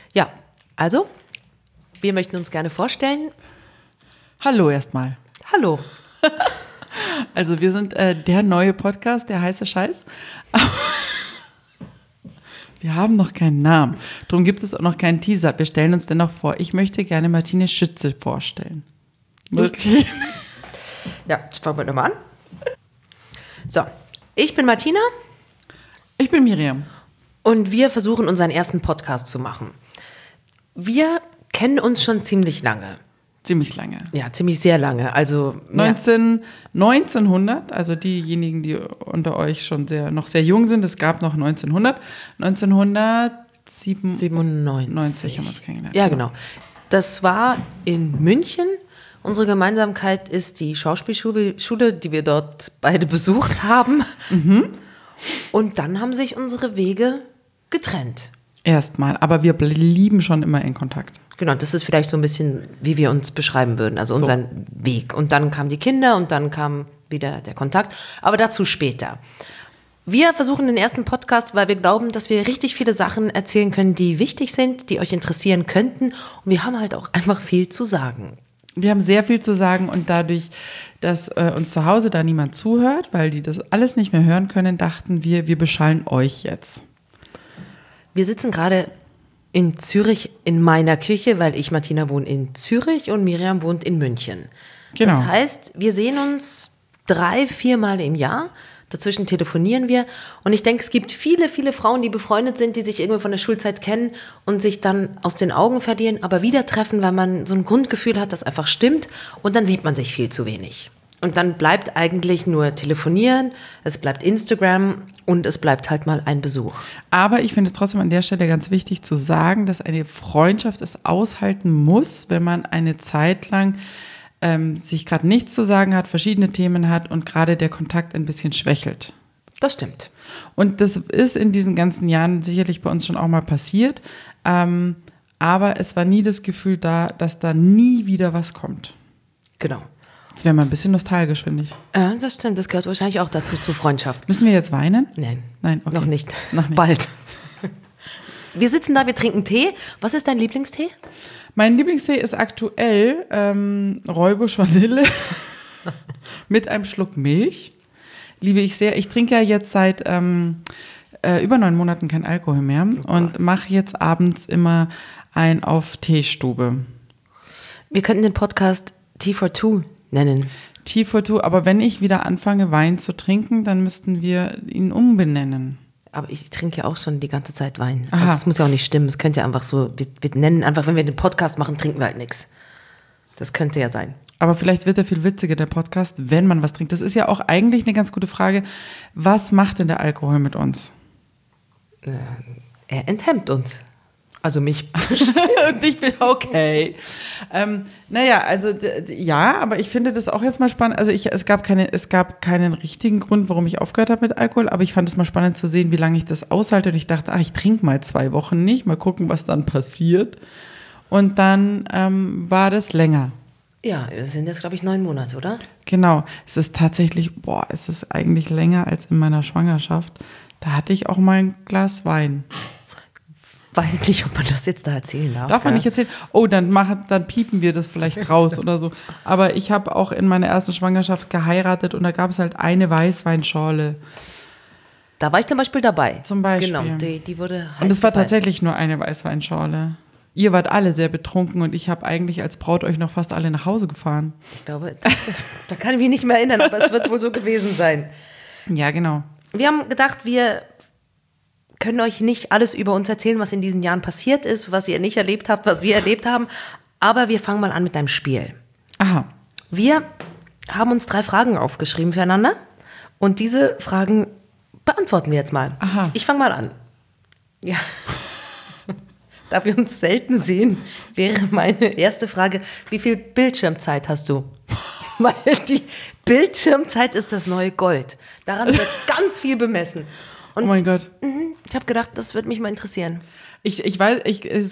Ja, also, wir möchten uns gerne vorstellen. Hallo erstmal. Hallo. Also wir sind der neue Podcast, der heiße Scheiß. Wir haben noch keinen Namen. Darum gibt es auch noch keinen Teaser. Wir stellen uns dennoch vor. Ich möchte gerne Martine Schütze vorstellen. Wirklich? Ja, jetzt fangen wir nochmal an. So, ich bin Martina. Ich bin Miriam. Und wir versuchen unseren ersten Podcast zu machen. Wir kennen uns schon ziemlich lange. Ziemlich lange. Ja, ziemlich sehr lange. Also 1900, also diejenigen, die unter euch schon noch sehr jung sind, es gab noch 1997 haben wir uns kennengelernt. Ja, genau. Das war in München. Unsere Gemeinsamkeit ist die Schauspielschule, die wir dort beide besucht haben. Und dann haben sich unsere Wege getrennt. Erstmal, aber wir blieben schon immer in Kontakt. Genau, das ist vielleicht so ein bisschen, wie wir uns beschreiben würden, also unseren Weg. Und dann kamen die Kinder und dann kam wieder der Kontakt, aber dazu später. Wir versuchen den ersten Podcast, weil wir glauben, dass wir richtig viele Sachen erzählen können, die wichtig sind, die euch interessieren könnten. Und wir haben halt auch einfach viel zu sagen. Wir haben sehr viel zu sagen und dadurch, dass uns zu Hause da niemand zuhört, weil die das alles nicht mehr hören können, dachten wir beschallen euch jetzt. Wir sitzen gerade in Zürich in meiner Küche, weil ich, Martina, wohne in Zürich und Miriam wohnt in München. Genau. Das heißt, wir sehen uns 3-4 Mal im Jahr. Dazwischen telefonieren wir. Und ich denke, es gibt viele, viele Frauen, die befreundet sind, die sich irgendwie von der Schulzeit kennen und sich dann aus den Augen verlieren, aber wieder treffen, weil man so ein Grundgefühl hat, das einfach stimmt. Und dann sieht man sich viel zu wenig. Und dann bleibt eigentlich nur telefonieren, es bleibt Instagram und es bleibt halt mal ein Besuch. Aber ich finde trotzdem an der Stelle ganz wichtig zu sagen, dass eine Freundschaft es aushalten muss, wenn man eine Zeit lang sich gerade nichts zu sagen hat, verschiedene Themen hat und gerade der Kontakt ein bisschen schwächelt. Das stimmt. Und das ist in diesen ganzen Jahren sicherlich bei uns schon auch mal passiert. Aber es war nie das Gefühl da, dass da nie wieder was kommt. Genau. Jetzt wäre mal ein bisschen nostalgisch, finde ich. Ja, das stimmt. Das gehört wahrscheinlich auch dazu, zur Freundschaft. Müssen wir jetzt weinen? Nein. Nein, okay. Noch nicht. Noch nicht. Bald. Wir sitzen da, wir trinken Tee. Was ist dein Lieblingstee? Mein Lieblingstee ist aktuell Rooibos Vanille mit einem Schluck Milch. Liebe ich sehr. Ich trinke ja jetzt seit über 9 Monaten kein Alkohol mehr und mache jetzt abends immer ein auf Teestube. Wir könnten den Podcast Tea for Two nennen. Tea for Two, aber wenn ich wieder anfange, Wein zu trinken, dann müssten wir ihn umbenennen. Aber ich trinke ja auch schon die ganze Zeit Wein. Aha. Also es muss ja auch nicht stimmen. Es könnte ja einfach so, wir nennen einfach, wenn wir den Podcast machen, trinken wir halt nichts. Das könnte ja sein. Aber vielleicht wird er viel witziger, der Podcast, wenn man was trinkt. Das ist ja auch eigentlich eine ganz gute Frage. Was macht denn der Alkohol mit uns? Er enthemmt uns. Also mich. Und ich bin okay. Ja, aber ich finde das auch jetzt mal spannend. Also es gab keinen richtigen Grund, warum ich aufgehört habe mit Alkohol, aber ich fand es mal spannend zu sehen, wie lange ich das aushalte. Und ich dachte, ich trinke mal 2 Wochen nicht, mal gucken, was dann passiert. Und dann war das länger. Ja, das sind jetzt, glaube ich, 9 Monate, oder? Genau. Es ist tatsächlich, es ist eigentlich länger als in meiner Schwangerschaft. Da hatte ich auch mal ein Glas Wein. Weiß nicht, ob man das jetzt da erzählen darf. Darf man nicht erzählen? Oh, dann piepen wir das vielleicht raus oder so. Aber ich habe auch in meiner ersten Schwangerschaft geheiratet und da gab es halt eine Weißweinschorle. Da war ich zum Beispiel dabei. Zum Beispiel. Genau, die wurde heiß Und es war dabei. tatsächlich nur eine Weißweinschorle. Ihr wart alle sehr betrunken und ich habe eigentlich als Braut euch noch fast alle nach Hause gefahren. Ich glaube, da kann ich mich nicht mehr erinnern, aber es wird wohl so gewesen sein. Ja, genau. Wir haben gedacht, wir können euch nicht alles über uns erzählen, was in diesen Jahren passiert ist, was ihr nicht erlebt habt, was wir erlebt haben. Aber wir fangen mal an mit einem Spiel. Aha. Wir haben uns 3 Fragen aufgeschrieben füreinander und diese Fragen beantworten wir jetzt mal. Aha. Ich fange mal an. Ja. Da wir uns selten sehen, wäre meine erste Frage, wie viel Bildschirmzeit hast du? Weil die Bildschirmzeit ist das neue Gold. Daran wird ganz viel bemessen. Und oh mein Gott. Ich habe gedacht, das würde mich mal interessieren. Ich weiß,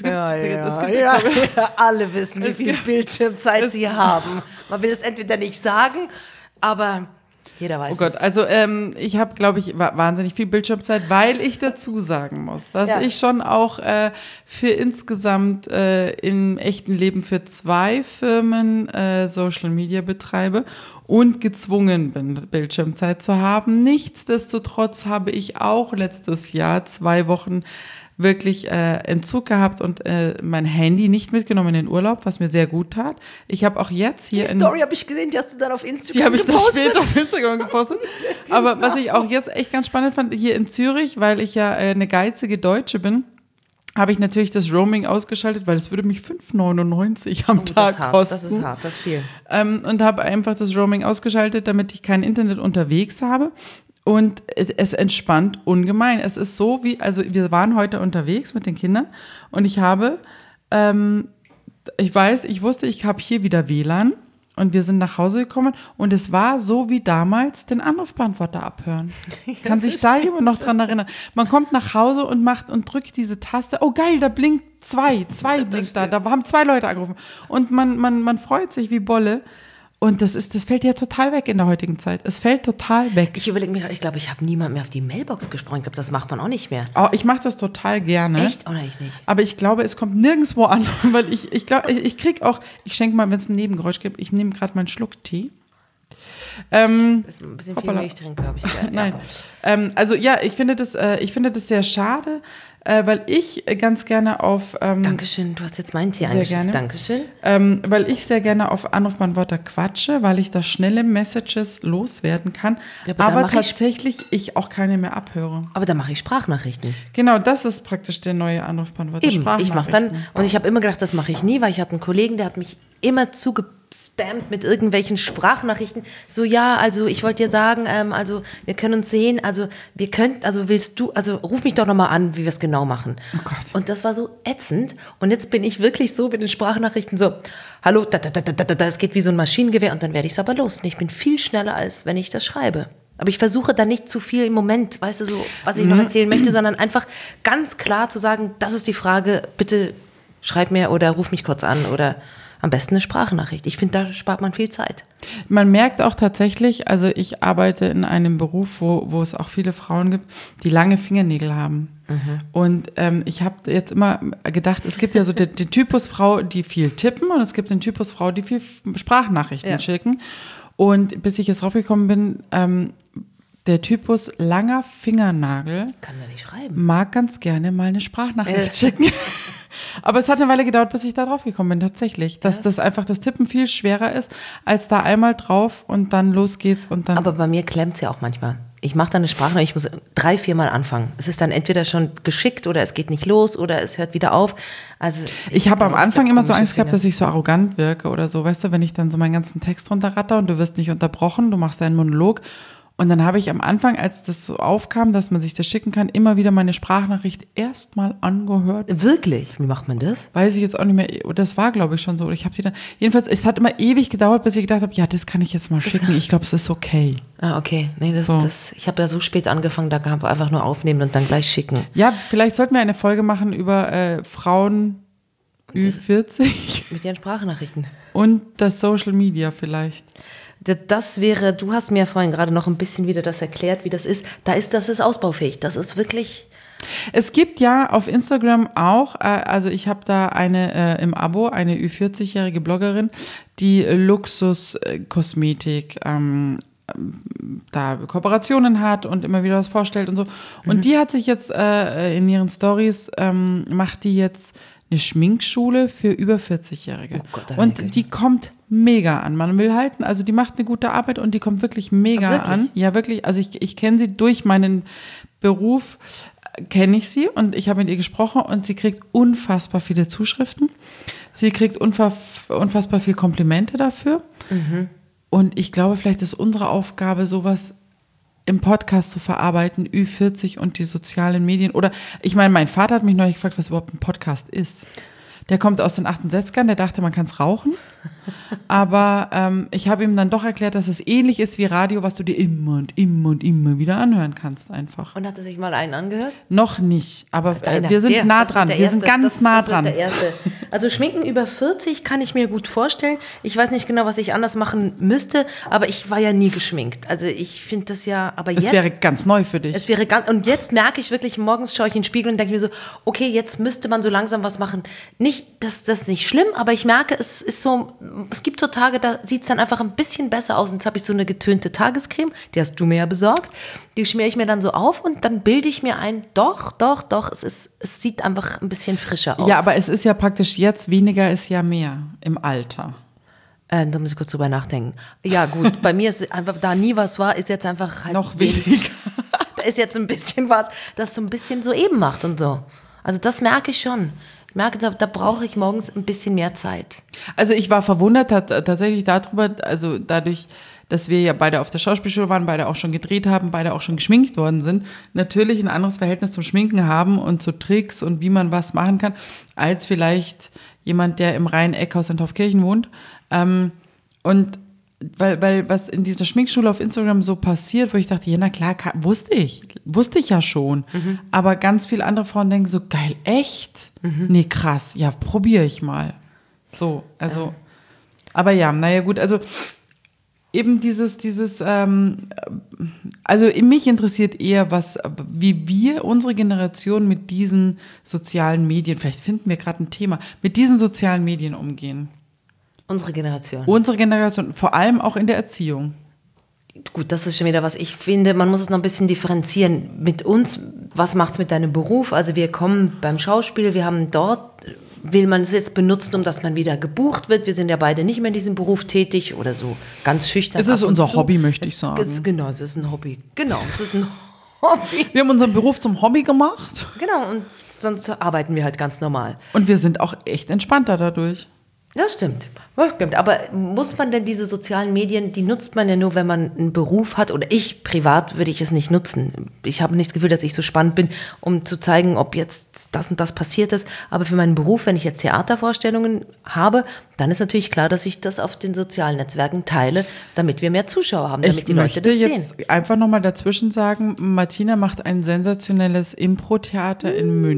Alle wissen, wie viel Bildschirmzeit sie haben. Man will es entweder nicht sagen, aber Jeder weiß Oh Gott, es. also ich habe, glaube ich, wahnsinnig viel Bildschirmzeit, weil ich dazu sagen muss, dass ich schon auch für insgesamt im echten Leben für 2 Firmen Social Media betreibe und gezwungen bin, Bildschirmzeit zu haben. Nichtsdestotrotz habe ich auch letztes Jahr 2 Wochen wirklich Entzug gehabt und mein Handy nicht mitgenommen in den Urlaub, was mir sehr gut tat. Ich habe auch jetzt hier Die Story habe ich gesehen, die hast du dann auf Instagram die habe ich dann gepostet. später auf Instagram gepostet. Aber was ich auch jetzt echt ganz spannend fand, hier in Zürich, weil ich ja eine geizige Deutsche bin, habe ich natürlich das Roaming ausgeschaltet, weil es würde mich 5,99 am Tag kosten. Das ist hart, das ist viel. Und habe einfach das Roaming ausgeschaltet, damit ich kein Internet unterwegs habe. Und es entspannt ungemein. Es ist so wie, also wir waren heute unterwegs mit den Kindern und ich habe, ich wusste, ich habe hier wieder WLAN und wir sind nach Hause gekommen und es war so wie damals den Anrufbeantworter abhören. Kann sich da jemand noch dran erinnern? Man kommt nach Hause und macht und drückt diese Taste. Oh geil, da blinkt zwei blinkt da haben 2 Leute angerufen. Und man freut sich wie Bolle. Und das fällt ja total weg in der heutigen Zeit. Es fällt total weg. Ich überlege mir, ich glaube, ich habe niemand mehr auf die Mailbox gesprochen. Ich glaube, das macht man auch nicht mehr. Oh, ich mache das total gerne. Echt? Oder ich nicht? Aber ich glaube, es kommt nirgendwo an, weil ich glaube, ich kriege auch, ich schenke mal, wenn es ein Nebengeräusch gibt, ich nehme gerade mal einen Schluck Tee. Das ist ein bisschen viel Milch drin, glaube ich. Ja. Nein. Also ja, ich finde das sehr schade, weil ich ganz gerne auf Dankeschön, du hast jetzt meinen Tee eingeschickt. Dankeschön. Weil ich sehr gerne auf Anrufbeantworter quatsche, weil ich da schnelle Messages loswerden kann, Ja, aber tatsächlich ich auch keine mehr abhöre. Aber da mache ich Sprachnachrichten. Genau, das ist praktisch der neue Anrufbeantworter. Eben, ich mache dann, und ich habe immer gedacht, das mache ich nie, weil ich hatte einen Kollegen, der hat mich immer zugespammt mit irgendwelchen Sprachnachrichten. So, ja, also ich wollte dir sagen, also wir können uns sehen, also willst du, also ruf mich doch nochmal an, wie wir es genau machen. Oh Gott. Und das war so ätzend. Und jetzt bin ich wirklich so mit den Sprachnachrichten so, hallo, es geht wie so ein Maschinengewehr und dann werde ich es aber los. Und ich bin viel schneller, als wenn ich das schreibe. Aber ich versuche da nicht zu viel im Moment, weißt du, so, was ich noch erzählen möchte, sondern einfach ganz klar zu sagen, das ist die Frage, bitte schreib mir oder ruf mich kurz an oder am besten eine Sprachnachricht. Ich finde, da spart man viel Zeit. Man merkt auch tatsächlich, also ich arbeite in einem Beruf, wo es auch viele Frauen gibt, die lange Fingernägel haben. Mhm. Und ich habe jetzt immer gedacht, es gibt ja so die Typus Frau, die viel tippen und es gibt den Typus Frau, die viel Sprachnachrichten schicken. Und bis ich jetzt draufgekommen bin, der Typus langer Fingernagel kann ja nicht schreiben. Mag ganz gerne mal eine Sprachnachricht schicken. Aber es hat eine Weile gedauert, bis ich da drauf gekommen bin, tatsächlich. Dass das einfach das Tippen viel schwerer ist, als da einmal drauf und dann los geht's und dann. Aber bei mir klemmt es ja auch manchmal. Ich mache dann eine Sprachnachricht, ich muss 3-4 Mal anfangen. Es ist dann entweder schon geschickt oder es geht nicht los oder es hört wieder auf. Also ich habe am Anfang immer so Angst gehabt, dass ich so arrogant wirke oder so. Weißt du, wenn ich dann so meinen ganzen Text runterratter und du wirst nicht unterbrochen, du machst deinen Monolog. Und dann habe ich am Anfang, als das so aufkam, dass man sich das schicken kann, immer wieder meine Sprachnachricht erstmal angehört. Wirklich? Wie macht man das? Weiß ich jetzt auch nicht mehr. Das war, glaube ich, schon so. Ich habe die dann, jedenfalls, es hat immer ewig gedauert, bis ich gedacht habe, ja, das kann ich jetzt mal schicken. Ich glaube, es ist okay. Ah, okay. Nee, ich habe ja so spät angefangen, da kann man einfach nur aufnehmen und dann gleich schicken. Ja, vielleicht sollten wir eine Folge machen über Frauen Ü40. Mit ihren Sprachnachrichten. Und das Social Media vielleicht. Das wäre, du hast mir vorhin gerade noch ein bisschen wieder das erklärt, wie das ist. Das ist ausbaufähig. Das ist wirklich. Es gibt ja auf Instagram auch, also ich habe da eine im Abo, eine Ü40-jährige Bloggerin, die Luxuskosmetik da Kooperationen hat und immer wieder was vorstellt und so. Und die hat sich jetzt in ihren Stories, macht die jetzt eine Schminkschule für über 40-Jährige. Oh Gott, und die kommt mega an. Man will halten, also die macht eine gute Arbeit und die kommt wirklich mega an. Ja, wirklich. Also ich kenne sie durch meinen Beruf, kenne ich sie und ich habe mit ihr gesprochen und sie kriegt unfassbar viele Zuschriften. Sie kriegt unfassbar viel Komplimente dafür. Mhm. Und ich glaube, vielleicht ist unsere Aufgabe, sowas im Podcast zu verarbeiten, Ü40 und die sozialen Medien. Oder, ich meine, mein Vater hat mich neulich gefragt, was überhaupt ein Podcast ist. Der kommt aus den 68ern, der dachte, man kann es rauchen. Aber ich habe ihm dann doch erklärt, dass es ähnlich ist wie Radio, was du dir immer und immer und immer wieder anhören kannst einfach. Und hat er sich mal einen angehört? Noch nicht, aber wir sind nah dran. Wir sind ganz nah dran. Also Schminken über 40 kann ich mir gut vorstellen. Ich weiß nicht genau, was ich anders machen müsste, aber ich war ja nie geschminkt. Also ich finde das ja, aber Das jetzt... wäre ganz neu für dich. Es wäre ganz, und jetzt merke ich wirklich, morgens schaue ich in den Spiegel und denke mir so, okay, jetzt müsste man so langsam was machen. Nicht, das ist nicht schlimm, aber ich merke, es ist so, es gibt so Tage, da sieht es dann einfach ein bisschen besser aus. Und jetzt habe ich so eine getönte Tagescreme, die hast du mir ja besorgt. Die schmiere ich mir dann so auf und dann bilde ich mir ein, doch, es sieht einfach ein bisschen frischer aus. Ja, aber es ist ja praktisch jetzt, weniger ist ja mehr im Alter. Da muss ich kurz drüber nachdenken. Ja gut, bei mir ist einfach, da nie was war, ist jetzt einfach halt Noch weniger. Da ist jetzt ein bisschen was, das so ein bisschen so eben macht und so. Also das merke ich schon. Ich merke, da brauche ich morgens ein bisschen mehr Zeit. Also ich war verwundert tatsächlich darüber, also dadurch, dass wir ja beide auf der Schauspielschule waren, beide auch schon gedreht haben, beide auch schon geschminkt worden sind, natürlich ein anderes Verhältnis zum Schminken haben und zu Tricks und wie man was machen kann, als vielleicht jemand, der im Rhein-Eckhaus in Taufkirchen wohnt. Und weil was in dieser Schminkschule auf Instagram so passiert, wo ich dachte, ja na klar, wusste ich ja schon. Aber ganz viele andere Frauen denken so, geil, echt? Nee, krass, ja, probiere ich mal. So, also, aber ja, naja gut, also eben also mich interessiert eher, wie wir, unsere Generation mit diesen sozialen Medien, vielleicht finden wir gerade ein Thema, mit diesen sozialen Medien umgehen. Unsere Generation. Unsere Generation, vor allem auch in der Erziehung. Gut, das ist schon wieder was. Ich finde, man muss es noch ein bisschen differenzieren. Mit uns, was macht es mit deinem Beruf? Also wir kommen beim Schauspiel, wir haben dort, will man es jetzt benutzen, um dass man wieder gebucht wird? Wir sind ja beide nicht mehr in diesem Beruf tätig oder so ganz schüchtern. Es ist unser Hobby, möchte ich sagen. Genau, es ist ein Hobby. Genau, es ist ein Hobby. Wir haben unseren Beruf zum Hobby gemacht. Genau, und sonst arbeiten wir halt ganz normal. Und wir sind auch echt entspannter dadurch. Das stimmt. Ja, stimmt. Aber muss man denn diese sozialen Medien, die nutzt man ja nur, wenn man einen Beruf hat, oder ich privat würde ich es nicht nutzen. Ich habe nicht das Gefühl, dass ich so spannend bin, um zu zeigen, ob jetzt das und das passiert ist. Aber für meinen Beruf, wenn ich jetzt Theatervorstellungen habe, dann ist natürlich klar, dass ich das auf den sozialen Netzwerken teile, damit wir mehr Zuschauer haben, damit die Leute das sehen. Ich möchte jetzt einfach nochmal dazwischen sagen, Martina macht ein sensationelles Impro-Theater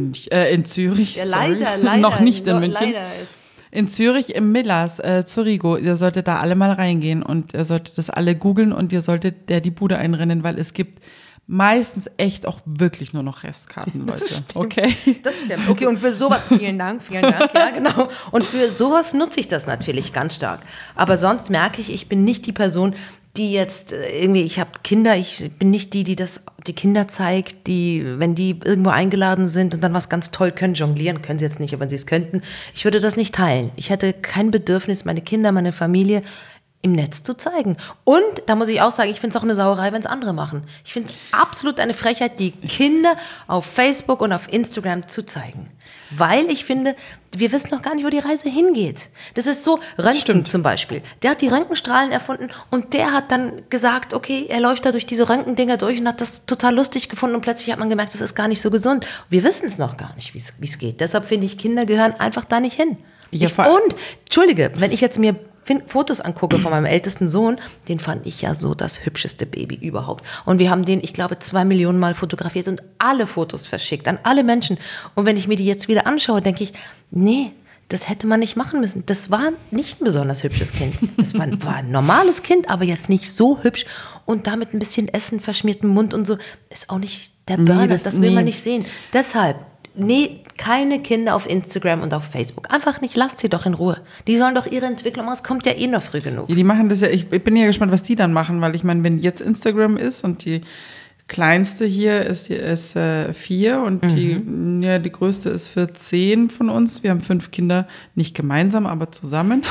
in Zürich. Ja, leider. Noch nicht in München. Leider. In Zürich im Millers, Zurigo, ihr solltet da alle mal reingehen und ihr solltet das alle googeln und ihr solltet die Bude einrennen, weil es gibt meistens echt auch wirklich nur noch Restkarten, Leute. Okay? Das stimmt. Okay, und für sowas, vielen Dank, ja genau. Und für sowas nutze ich das natürlich ganz stark. Aber sonst merke ich bin nicht die Person, die jetzt irgendwie, ich habe Kinder, ich bin nicht die die Kinder zeigt, die, wenn die irgendwo eingeladen sind und dann was ganz toll können, jonglieren können sie jetzt nicht, aber wenn sie es könnten, ich würde das nicht teilen. Ich hätte kein Bedürfnis, meine Kinder, meine Familie im Netz zu zeigen. Und da muss ich auch sagen, ich finde es auch eine Sauerei, wenn es andere machen. Ich finde es absolut eine Frechheit, die Kinder auf Facebook und auf Instagram zu zeigen. Weil ich finde, wir wissen noch gar nicht, wo die Reise hingeht. Das ist so, Röntgen zum Beispiel. Der hat die Röntgenstrahlen erfunden und der hat dann gesagt, okay, er läuft da durch diese Röntgendinger durch und hat das total lustig gefunden und plötzlich hat man gemerkt, das ist gar nicht so gesund. Wir wissen es noch gar nicht, wie es geht. Deshalb finde ich, Kinder gehören einfach da nicht hin. Und, Entschuldige, wenn ich jetzt mir Fotos angucke von meinem ältesten Sohn, den fand ich ja so das hübscheste Baby überhaupt. Und wir haben den, ich glaube, 2 Millionen Mal fotografiert und alle Fotos verschickt an alle Menschen. Und wenn ich mir die jetzt wieder anschaue, denke ich, nee, das hätte man nicht machen müssen. Das war nicht ein besonders hübsches Kind. Das war ein normales Kind, aber jetzt nicht so hübsch. Und damit ein bisschen Essen, verschmierten Mund und so, ist auch nicht der Burner. Das will man nicht sehen. Deshalb, nee, keine Kinder auf Instagram und auf Facebook. Einfach nicht, lasst sie doch in Ruhe. Die sollen doch ihre Entwicklung machen, es kommt ja eh noch früh genug. Ja, die machen das ja, ich bin ja gespannt, was die dann machen, weil ich meine, wenn jetzt Instagram ist und die kleinste hier ist 4 und die größte ist 14 von uns. Wir haben 5 Kinder, nicht gemeinsam, aber zusammen.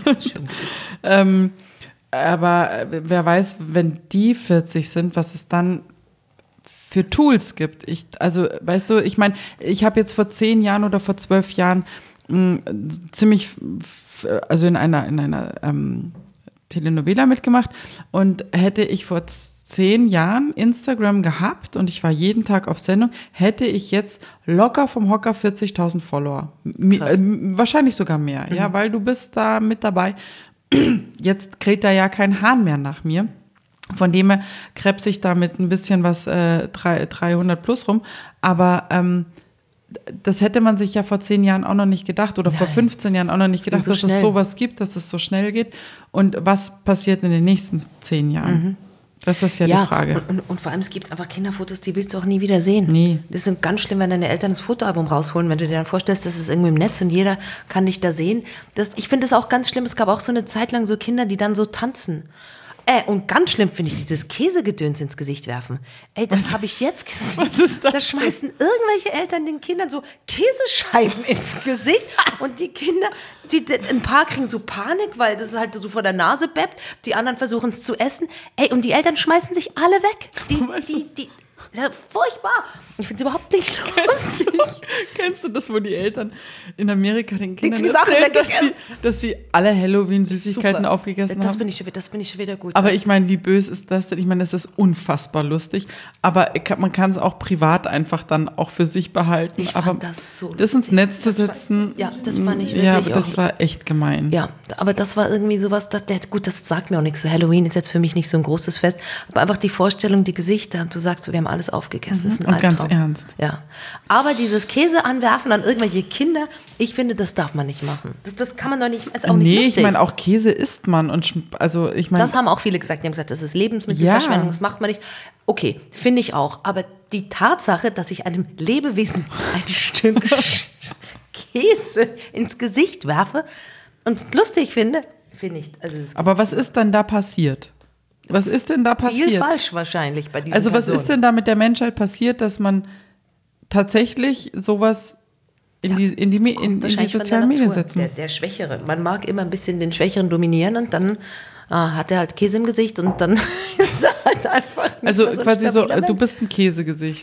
Aber wer weiß, wenn die 40 sind, was es dann für Tools gibt. Weißt du, ich meine, ich habe jetzt vor 10 Jahren oder vor 12 Jahren ziemlich, also in einer Telenovela mitgemacht und hätte ich vor 10 Jahren Instagram gehabt und ich war jeden Tag auf Sendung, hätte ich jetzt locker vom Hocker 40.000 Follower. Wahrscheinlich sogar mehr, ja, weil du bist da mit dabei. Jetzt kräht da ja kein Hahn mehr nach mir. Von dem her krebs ich da mit ein bisschen was 300 plus rum. Aber das hätte man sich ja vor 10 Jahren auch noch nicht gedacht oder vor 15 Jahren auch noch nicht gedacht, so dass es sowas gibt, dass es so schnell geht. Und was passiert in den nächsten 10 Jahren? Das ist ja die Frage. Und vor allem, es gibt einfach Kinderfotos, die willst du auch nie wieder sehen. Nie. Das ist ganz schlimm, wenn deine Eltern das Fotoalbum rausholen, wenn du dir dann vorstellst, das ist irgendwo im Netz und jeder kann dich da sehen. Ich finde das auch ganz schlimm. Es gab auch so eine Zeit lang so Kinder, die dann so tanzen. Und ganz schlimm finde ich dieses Käsegedöns ins Gesicht werfen. Das habe ich jetzt gesehen. Was ist das? Da schmeißen irgendwelche Eltern den Kindern so Käsescheiben ins Gesicht und die Kinder, ein paar kriegen so Panik, weil das halt so vor der Nase beppt, die anderen versuchen es zu essen. Und die Eltern schmeißen sich alle weg. Das ist furchtbar. Ich finde es überhaupt nicht lustig. Kennst du das, wo die Eltern in Amerika den Kindern die Sachen erzählen, dass sie alle Halloween-Süßigkeiten aufgegessen haben? Das finde ich schon wieder gut. Aber ich meine, wie böse ist das denn? Ich meine, das ist unfassbar lustig. Aber man kann es auch privat einfach dann auch für sich behalten. Ich fand das so lustig. Das ins Netz zu setzen. Das fand ich wirklich. Ja, aber das war echt gemein. Ja, aber das war irgendwie sowas, gut, das sagt mir auch nichts. So Halloween ist jetzt für mich nicht so ein großes Fest. Aber einfach die Vorstellung, die Gesichter. Und du sagst so, wir haben alles aufgegessen. Das ist ein Albtraum. Ganz ernst. Ja. Aber dieses Käse anwerfen an irgendwelche Kinder, ich finde, das darf man nicht machen. Das kann man doch nicht, ist auch nicht lustig. Ich meine, auch Käse isst man. Also ich meine, das haben auch viele gesagt. Die haben gesagt, das ist Lebensmittelverschwendung, das macht man nicht. Okay, finde ich auch. Aber die Tatsache, dass ich einem Lebewesen ein Stück Käse ins Gesicht werfe und lustig finde ich. Aber was ist dann da passiert? Was ist denn da passiert? Viel falsch wahrscheinlich bei diesen Also was Personen. ist denn da mit der Menschheit passiert, dass man tatsächlich sowas in die sozialen Medien setzen muss? Der Schwächere. Man mag immer ein bisschen den Schwächeren dominieren und dann hat er halt Käse im Gesicht und dann ist er halt einfach nicht mehr so quasi ein stabiler du Mensch. bist ein Käsegesicht.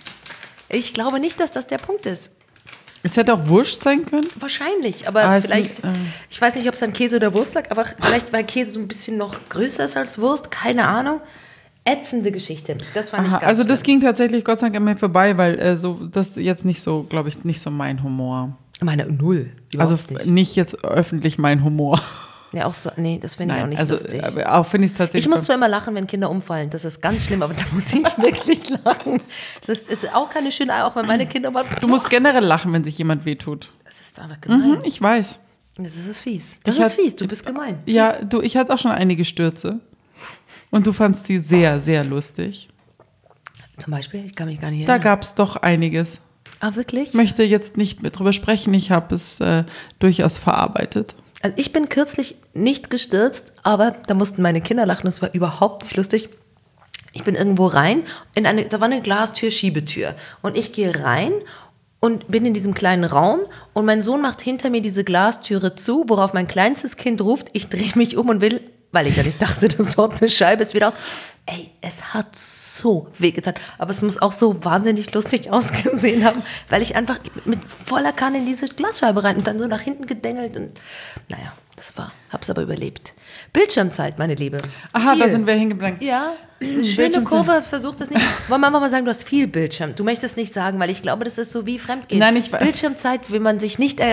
Ich glaube nicht, dass das der Punkt ist. Es hätte auch Wurst sein können. Wahrscheinlich, aber vielleicht, nicht, ich weiß nicht, ob es an Käse oder Wurst lag, aber vielleicht, weil Käse so ein bisschen noch größer ist als Wurst, keine Ahnung. Ätzende Geschichte. Das fand ich ganz also das schlimm. ging tatsächlich Gott sei Dank an mir vorbei, weil das jetzt nicht so, glaube ich, nicht so mein Humor. Meine null. Also nicht jetzt öffentlich mein Humor. Ja, auch so, nee, das finde ich auch nicht lustig. Aber auch finde ich es tatsächlich. Ich muss zwar immer lachen, wenn Kinder umfallen. Das ist ganz schlimm, aber da muss ich wirklich lachen. Das ist auch keine schöne, auch wenn meine Kinder mal. Du musst generell lachen, wenn sich jemand wehtut. Das ist einfach gemein. Ich weiß. Das ist fies. Das ist fies, du bist gemein. Ja, ich hatte auch schon einige Stürze. Und du fandst sie sehr, sehr lustig. Zum Beispiel? Ich kann mich gar nicht Da erinnern. gab es doch einiges. Ah, wirklich? Ich möchte jetzt nicht mehr drüber sprechen. Ich habe es durchaus verarbeitet. Also ich bin kürzlich nicht gestürzt, aber da mussten meine Kinder lachen. Das war überhaupt nicht lustig. Ich bin irgendwo rein, da war eine Glastür, Schiebetür. Und ich gehe rein und bin in diesem kleinen Raum und mein Sohn macht hinter mir diese Glastüre zu, worauf mein kleinstes Kind ruft, ich drehe mich um und will, weil ich ja nicht dachte, das dort eine Scheibe ist, wieder aus. Es hat so wehgetan, aber es muss auch so wahnsinnig lustig ausgesehen haben, weil ich einfach mit voller Kanne in diese Glasscheibe rein und dann so nach hinten gedengelt und naja, hab's aber überlebt. Bildschirmzeit, meine Liebe. Aha, Viel. da sind wir hingeblieben. Ja, schöne Kurve, versuch das nicht. Wollen wir mal sagen, du hast viel Bildschirm. Du möchtest nicht sagen, weil ich glaube, das ist so wie Fremdgehen. Nein, ich weiß. Bildschirmzeit will man sich nicht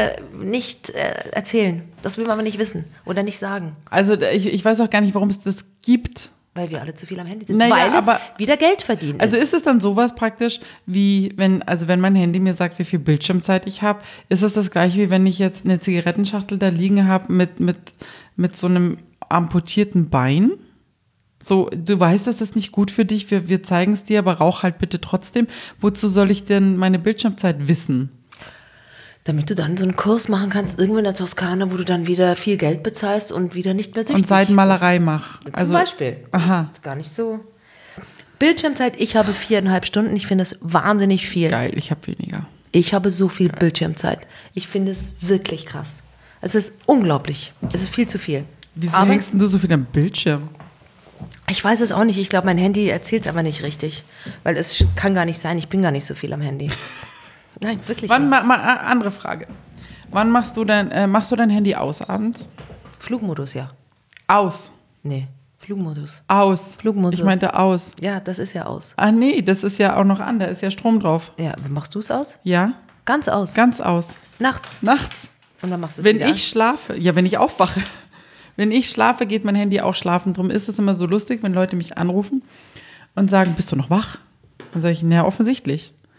erzählen. Das will man aber nicht wissen oder nicht sagen. Also ich weiß auch gar nicht, warum es das gibt. Weil wir alle zu viel am Handy sind. Naja, weil aber es wieder Geld verdienen Also ist. ist es dann sowas praktisch, wie wenn mein Handy mir sagt, wie viel Bildschirmzeit ich habe, ist es das gleiche, wie wenn ich jetzt eine Zigarettenschachtel da liegen habe mit so einem amputierten Bein? So, du weißt, das ist nicht gut für dich, wir zeigen es dir, aber rauch halt bitte trotzdem. Wozu soll ich denn meine Bildschirmzeit wissen? Damit du dann so einen Kurs machen kannst, irgendwo in der Toskana, wo du dann wieder viel Geld bezahlst und wieder nicht mehr süchtig. Und Seidenmalerei mach. Zum Beispiel. Aha. Das ist gar nicht so. Bildschirmzeit, ich habe 4,5 Stunden. Ich finde es wahnsinnig viel. Geil, ich habe weniger. Ich habe so viel Bildschirmzeit. Ich finde es wirklich krass. Es ist unglaublich. Es ist viel zu viel. Wieso Aber hängst denn du so viel am Bildschirm? ich weiß es auch nicht. Ich glaube, mein Handy erzählt es aber nicht richtig. Weil es kann gar nicht sein. Ich bin gar nicht so viel am Handy. Nein, wirklich nicht. Andere Frage. Wann machst du dein Handy aus abends? Flugmodus, ja. Aus. Nee, Flugmodus. Aus. Flugmodus. Ich meinte aus. Ja, das ist ja aus. Ah nee, das ist ja auch noch an, da ist ja Strom drauf. Ja, machst du es aus? Ja, Ganz aus. ganz aus. Nachts. Nachts. Und dann machst du es Wenn wieder ich schlafe, ja, wenn ich aufwache. Wenn ich schlafe, geht mein Handy auch schlafen. Drum ist es immer so lustig, wenn Leute mich anrufen und sagen, bist du noch wach? Dann sage ich, naja, offensichtlich.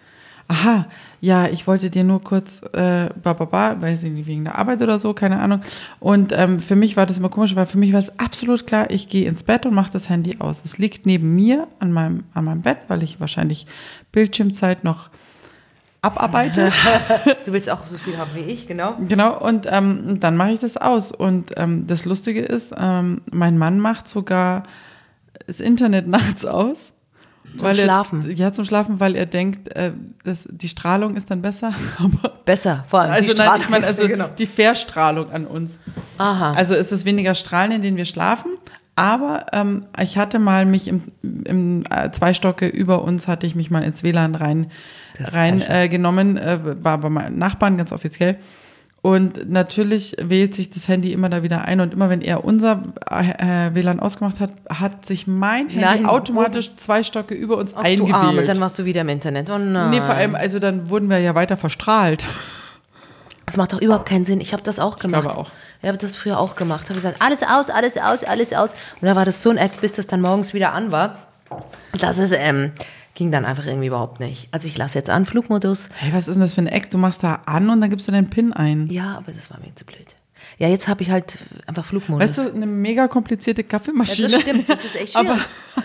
aha, ja, ich wollte dir nur kurz, weiß ich nicht, wegen der Arbeit oder so, keine Ahnung. Und für mich war das immer komisch, weil für mich war es absolut klar, ich gehe ins Bett und mache das Handy aus. Es liegt neben mir an meinem Bett, weil ich wahrscheinlich Bildschirmzeit noch abarbeite. Du willst auch so viel haben wie ich, genau. Genau, und dann mache ich das aus. Und das Lustige ist, mein Mann macht sogar das Internet nachts aus. Zum Schlafen. Zum Schlafen, weil er denkt, die Strahlung ist dann besser. Besser, vor allem Also, die Strahlung. ich meine, also genau. die Verstrahlung an uns. Aha. Also ist es weniger Strahlen, in denen wir schlafen. Aber ich hatte mal mich im 2 Stocke über uns, hatte ich mich mal ins WLAN reingenommen, war bei meinem Nachbarn ganz offiziell. Und natürlich wählt sich das Handy immer da wieder ein. Und immer wenn er unser WLAN ausgemacht hat, hat sich mein Handy automatisch 2 Stocke über uns eingewählt. Du Arme, dann warst du wieder im Internet. Oh nein. Nee, vor allem, also dann wurden wir ja weiter verstrahlt. Das macht doch überhaupt keinen Sinn. Ich habe das auch gemacht. Ich glaube auch. Ich habe das früher auch gemacht. Habe gesagt, alles aus, alles aus, alles aus. Und dann war das so ein Act, bis das dann morgens wieder an war. Das ist, ging dann einfach irgendwie überhaupt nicht. Also ich lasse jetzt an, Flugmodus. Hey, was ist denn das für ein Eck? Du machst da an und dann gibst du deinen PIN ein. Ja, aber das war mir zu blöd. Ja, jetzt habe ich halt einfach Flugmodus. Weißt du, eine mega komplizierte Kaffeemaschine. Ja, das stimmt, das ist echt schwierig.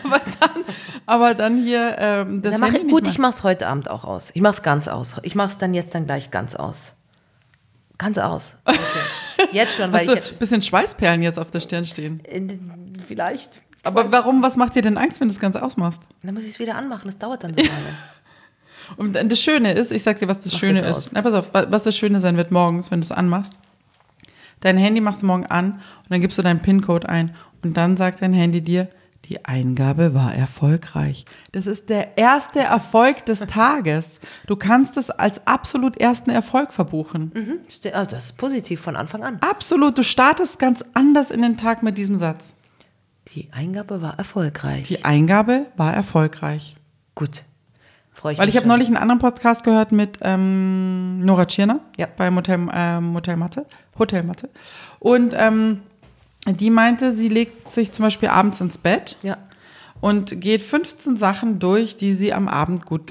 aber dann hier das dann Handy gut, ich mache es heute Abend auch aus. Ich mache es ganz aus. Ich mache es dann gleich ganz aus. Ganz aus. Okay. Jetzt schon, weil Hast du ein bisschen Schweißperlen jetzt auf der Stirn stehen? Vielleicht. Aber warum, was macht dir denn Angst, wenn du es ganz ausmachst? Dann muss ich es wieder anmachen, das dauert dann so lange. Und das Schöne ist, ich sag dir, was das Schöne ist. Na, pass auf, was das Schöne sein wird morgens, wenn du es anmachst. Dein Handy machst du morgen an und dann gibst du deinen PIN-Code ein und dann sagt dein Handy dir, die Eingabe war erfolgreich. Das ist der erste Erfolg des Tages. Du kannst es als absolut ersten Erfolg verbuchen. Mhm. Das ist positiv von Anfang an. Absolut, du startest ganz anders in den Tag mit diesem Satz. Die Eingabe war erfolgreich. Die Eingabe war erfolgreich. Gut. Freue ich Weil mich ich habe schon. neulich einen anderen Podcast gehört mit Nora Tschirner beim Hotel Matze. Und die meinte, sie legt sich zum Beispiel abends ins Bett und geht 15 Sachen durch, die sie am Tag gut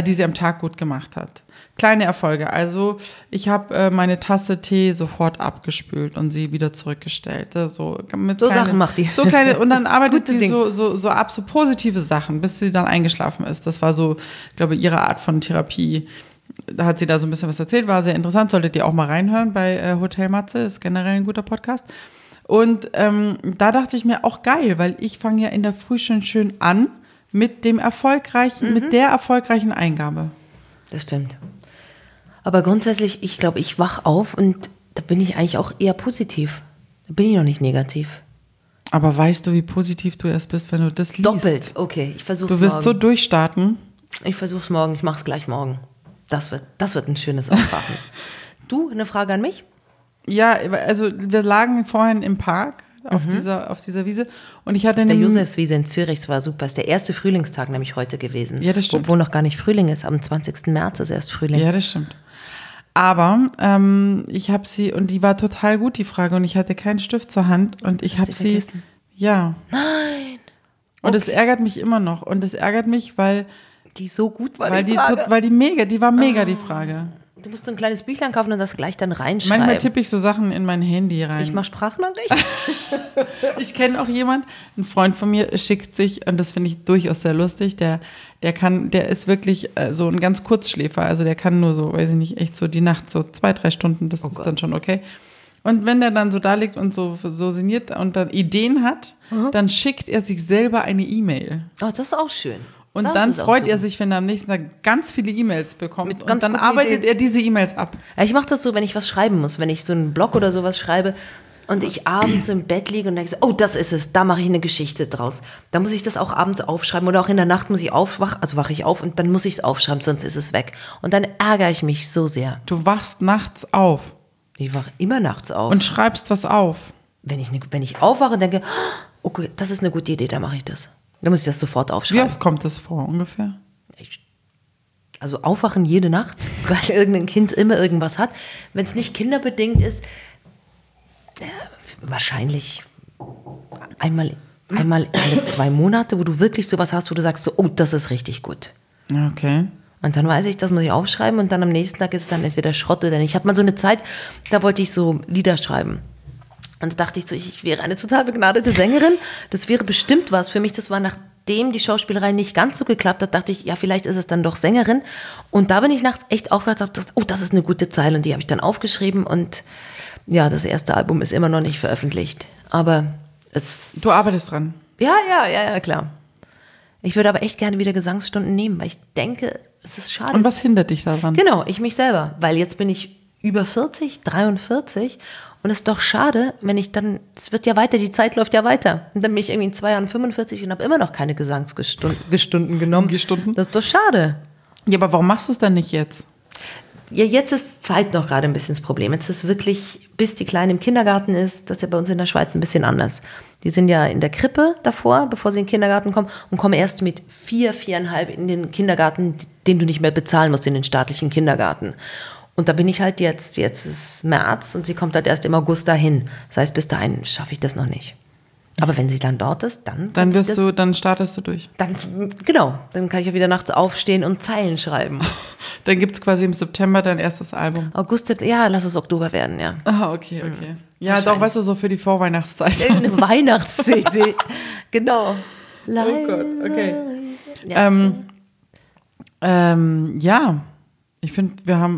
gemacht hat. Kleine Erfolge. Also ich habe meine Tasse Tee sofort abgespült und sie wieder zurückgestellt. Sachen macht die. So kleine, und dann arbeitet Gute sie Ding. so ab, so positive Sachen, bis sie dann eingeschlafen ist. Das war so, ich glaube, ihre Art von Therapie. Da hat sie da so ein bisschen was erzählt, war sehr interessant. Solltet ihr auch mal reinhören bei Hotel Matze, ist generell ein guter Podcast. Und da dachte ich mir auch geil, weil ich fange ja in der Früh schon schön an mit dem mit der erfolgreichen Eingabe. Das stimmt. Aber grundsätzlich, ich glaube, ich wach auf und da bin ich eigentlich auch eher positiv. Da bin ich noch nicht negativ. Aber weißt du, wie positiv du erst bist, wenn du das liest? Doppelt, okay, ich versuche es morgen. Du wirst so durchstarten. Ich versuche es morgen, ich mache es gleich morgen. Das wird ein schönes Aufwachen. Du, eine Frage an mich? Ja, also wir lagen vorhin im Park auf dieser Wiese und ich hatte Der Josefswiese in Zürich, es war super. Es ist der erste Frühlingstag nämlich heute gewesen. Ja, das stimmt. Obwohl noch gar nicht Frühling ist, am 20. März ist erst Frühling. Ja, das stimmt. Aber ich habe sie, und die war total gut, die Frage, und ich hatte keinen Stift zur Hand und ich habe sie, vergessen? ja. Nein! Und es ärgert mich immer noch und es ärgert mich, weil Die so gut war, weil die Frage. die war mega, die Frage. Du musst so ein kleines Büchlein kaufen und das gleich dann reinschreiben. Manchmal tippe ich so Sachen in mein Handy rein. Ich mache Sprachnachrichten. Ich kenne auch jemand, ein Freund von mir schickt sich, und das finde ich durchaus sehr lustig, der ist wirklich so ein ganz Kurzschläfer, also der kann nur so, weiß ich nicht, echt so die Nacht so 2-3 Stunden, das ist dann schon okay. Und wenn der dann so da liegt und so sinniert und dann Ideen hat, dann schickt er sich selber eine E-Mail. Oh, das ist auch schön. Und das dann ist auch freut super. er sich, wenn er am nächsten Tag ganz viele E-Mails bekommt. Mit ganz Und dann guten arbeitet Ideen. er diese E-Mails ab. Ja, ich mache das so, wenn ich was schreiben muss, wenn ich so einen Blog oder sowas schreibe und ich abends so im Bett liege und denke, oh, das ist es, da mache ich eine Geschichte draus. Da muss ich das auch abends aufschreiben oder auch in der Nacht muss ich wache ich auf und dann muss ich es aufschreiben, sonst ist es weg. Und dann ärgere ich mich so sehr. Du wachst nachts auf Ich wache immer nachts auf. und schreibst was auf. Wenn ich aufwache und denke, okay, das ist eine gute Idee, dann mache ich das. Dann muss ich das sofort Wie aufschreiben. oft kommt das vor ungefähr? Also aufwachen jede Nacht, weil irgendein Kind immer irgendwas hat. Wenn es nicht kinderbedingt ist, wahrscheinlich einmal alle 2 Monate, wo du wirklich sowas hast, wo du sagst, so, oh, das ist richtig gut. Okay. Und dann weiß ich, das muss ich aufschreiben und dann am nächsten Tag ist es dann entweder Schrott oder nicht. Ich hatte mal so eine Zeit, da wollte ich so Lieder schreiben. Und da dachte ich so, ich wäre eine total begnadete Sängerin. Das wäre bestimmt was für mich. Das war nachdem die Schauspielerei nicht ganz so geklappt hat, dachte ich, ja, vielleicht ist es dann doch Sängerin. Und da bin ich nachts echt aufgewacht und dachte, oh, das ist eine gute Zeile. Und die habe ich dann aufgeschrieben. Und ja, das erste Album ist immer noch nicht veröffentlicht. Aber Du arbeitest dran. Ja, klar. Ich würde aber echt gerne wieder Gesangsstunden nehmen, weil ich denke, es ist schade. Und was hindert dich daran? Genau, ich mich selber. Weil jetzt bin ich über 40, 43 und es ist doch schade, wenn ich dann, es wird ja weiter, die Zeit läuft ja weiter. Und dann bin ich irgendwie in 2 Jahren 45 und habe immer noch keine Gesangsstunden genommen. Gestunden? Das ist doch schade. Ja, aber warum machst du es dann nicht jetzt? Ja, jetzt ist Zeit noch gerade ein bisschen das Problem. Jetzt ist wirklich, bis die Kleine im Kindergarten ist, das ist ja bei uns in der Schweiz ein bisschen anders. Die sind ja in der Krippe davor, bevor sie in den Kindergarten kommen und kommen erst mit 4, 4,5 in den Kindergarten, den du nicht mehr bezahlen musst, in den staatlichen Kindergarten. Und da bin ich halt jetzt ist März und sie kommt halt erst im August dahin. Das heißt, bis dahin schaffe ich das noch nicht. Aber wenn sie dann dort ist, dann dann startest du durch. Dann kann ich ja wieder nachts aufstehen und Zeilen schreiben. Dann gibt es quasi im September dein erstes Album. August, ja, lass es Oktober werden, ja. Ah, okay. Ja, doch, weißt du, so für die Vorweihnachtszeit. Eine Weihnachts-CD. Genau. Oh Gott, okay. Ja. Ja, ich finde,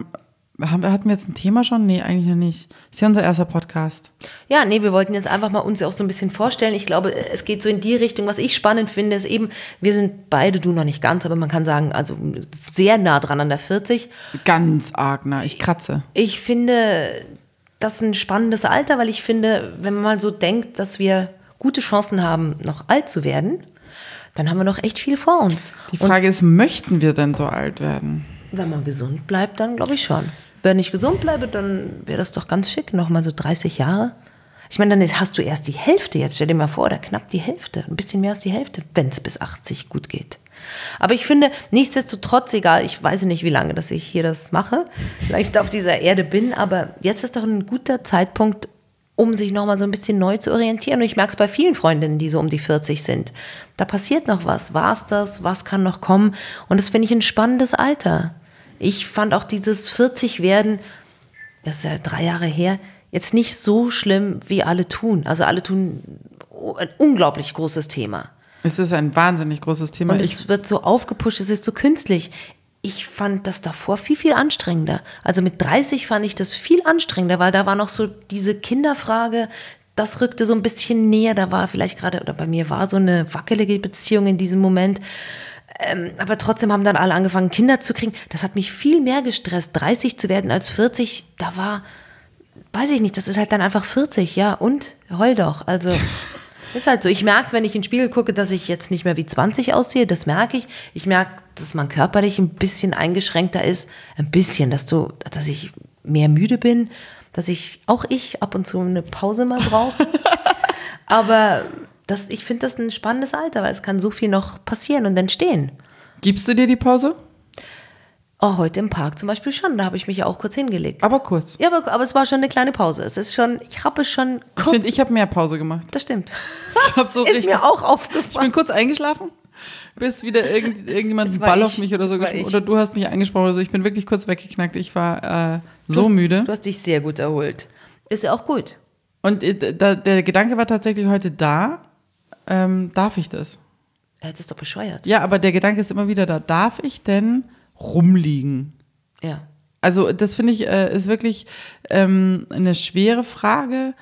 hatten wir jetzt ein Thema schon? Nee, eigentlich noch nicht. Ist ja unser erster Podcast. Ja, nee, wir wollten jetzt einfach mal uns auch so ein bisschen vorstellen. Ich glaube, es geht so in die Richtung, was ich spannend finde, ist eben, wir sind beide, du noch nicht ganz, aber man kann sagen, also sehr nah dran an der 40. Ganz arg nah, ich kratze. Ich finde, das ist ein spannendes Alter, weil ich finde, wenn man mal so denkt, dass wir gute Chancen haben, noch alt zu werden, dann haben wir noch echt viel vor uns. Die Frage ist, möchten wir denn so alt werden? Wenn man gesund bleibt, dann glaube ich schon. Wenn ich gesund bleibe, dann wäre das doch ganz schick. Nochmal so 30 Jahre. Ich meine, dann hast du erst die Hälfte jetzt. Stell dir mal vor, oder knapp die Hälfte. Ein bisschen mehr als die Hälfte, wenn es bis 80 gut geht. Aber ich finde, nichtsdestotrotz, egal, ich weiß nicht, wie lange dass ich hier das mache, vielleicht auf dieser Erde bin, aber jetzt ist doch ein guter Zeitpunkt, um sich nochmal so ein bisschen neu zu orientieren. Und ich merke es bei vielen Freundinnen, die so um die 40 sind. Da passiert noch was. War es das? Was kann noch kommen? Und das finde ich ein spannendes Alter. Ich fand auch dieses 40-Werden, das ist ja 3 Jahre her, jetzt nicht so schlimm, wie alle tun. Also alle tun ein unglaublich großes Thema. Es ist ein wahnsinnig großes Thema. Und es wird so aufgepusht, es ist so künstlich. Ich fand das davor viel, viel anstrengender. Also mit 30 fand ich das viel anstrengender, weil da war noch so diese Kinderfrage, das rückte so ein bisschen näher. Da war vielleicht gerade, oder bei mir war so eine wackelige Beziehung in diesem Moment. Aber trotzdem haben dann alle angefangen, Kinder zu kriegen. Das hat mich viel mehr gestresst, 30 zu werden als 40. Da war, weiß ich nicht, das ist halt dann einfach 40, ja. Und heul doch, also ist halt so. Ich merke es, wenn ich in den Spiegel gucke, dass ich jetzt nicht mehr wie 20 aussehe. Das merke ich. Ich merke, dass man körperlich ein bisschen eingeschränkter ist. Ein bisschen, dass ich mehr müde bin. Dass ich ab und zu eine Pause mal brauche. Aber ich finde das ein spannendes Alter, weil es kann so viel noch passieren und entstehen. Gibst du dir die Pause? Oh, heute im Park zum Beispiel schon. Da habe ich mich ja auch kurz hingelegt. Aber kurz. Ja, aber es war schon eine kleine Pause. Ich habe es schon kurz. Ich finde, ich habe mehr Pause gemacht. Das stimmt. Ich habe so ist mir auch aufgefallen. Ich bin kurz eingeschlafen, bis wieder irgendjemand einen Ball auf mich oder so gesprochen. Oder du hast mich angesprochen oder so. Ich bin wirklich kurz weggeknackt. Ich war so müde. Du hast dich sehr gut erholt. Ist ja auch gut. Und der Gedanke war tatsächlich heute da. Darf ich das? Das ist doch bescheuert. Ja, aber der Gedanke ist immer wieder da. Darf ich denn rumliegen? Ja. Also das finde ich ist wirklich eine schwere Frage,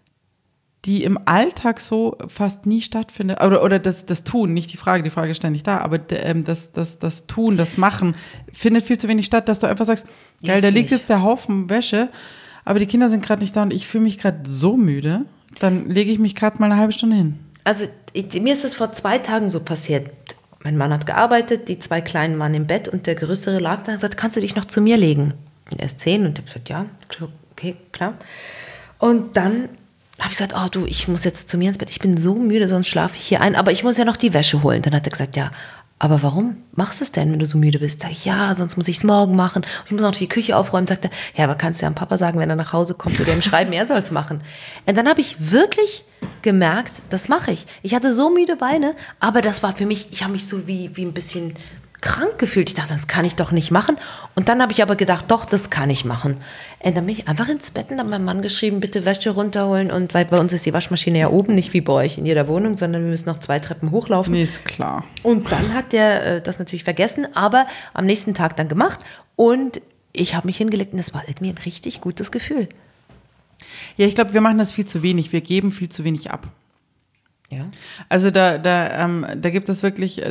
die im Alltag so fast nie stattfindet. Oder das Tun, nicht die Frage ist ständig da, aber das Tun, das Machen findet viel zu wenig statt, dass du einfach sagst, geil, da liegt jetzt der Haufen Wäsche, aber die Kinder sind gerade nicht da und ich fühle mich gerade so müde, dann lege ich mich gerade mal eine halbe Stunde hin. Also mir ist es vor 2 Tagen so passiert. Mein Mann hat gearbeitet, die 2 Kleinen waren im Bett und der Größere lag da und hat gesagt, kannst du dich noch zu mir legen? Und er ist 10 und ich habe gesagt, ja, okay, klar. Und dann habe ich gesagt, oh du, ich muss jetzt zu mir ins Bett, ich bin so müde, sonst schlafe ich hier ein, aber ich muss ja noch die Wäsche holen. Dann hat er gesagt, ja, aber warum machst du es denn, wenn du so müde bist? Sag ich, ja, sonst muss ich es morgen machen. Ich muss noch die Küche aufräumen. Sagt er, ja, aber kannst du ja am Papa sagen, wenn er nach Hause kommt oder ihm schreiben, er soll es machen. Und dann habe ich wirklich gemerkt, das mache ich. Ich hatte so müde Beine, aber das war für mich, ich habe mich so wie ein bisschen krank gefühlt. Ich dachte, das kann ich doch nicht machen. Und dann habe ich aber gedacht, doch, das kann ich machen. Und dann bin ich einfach ins Bett und habe meinem Mann geschrieben, bitte Wäsche runterholen. Und weil bei uns ist die Waschmaschine ja oben, nicht wie bei euch in jeder Wohnung, sondern wir müssen noch 2 Treppen hochlaufen. Nee, ist klar. Und dann hat der das natürlich vergessen, aber am nächsten Tag dann gemacht. Und ich habe mich hingelegt und es war irgendwie ein richtig gutes Gefühl. Ja, ich glaube, wir machen das viel zu wenig. Wir geben viel zu wenig ab. Ja. Also da gibt es wirklich,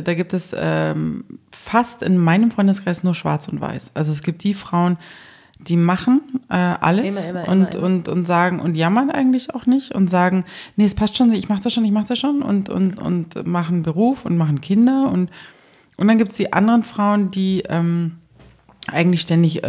fast in meinem Freundeskreis nur schwarz und weiß. Also es gibt die Frauen, die machen alles Immer. und sagen und jammern eigentlich auch nicht und sagen, nee, es passt schon, ich mache das schon und machen Beruf und machen Kinder und dann gibt es die anderen Frauen, die eigentlich ständig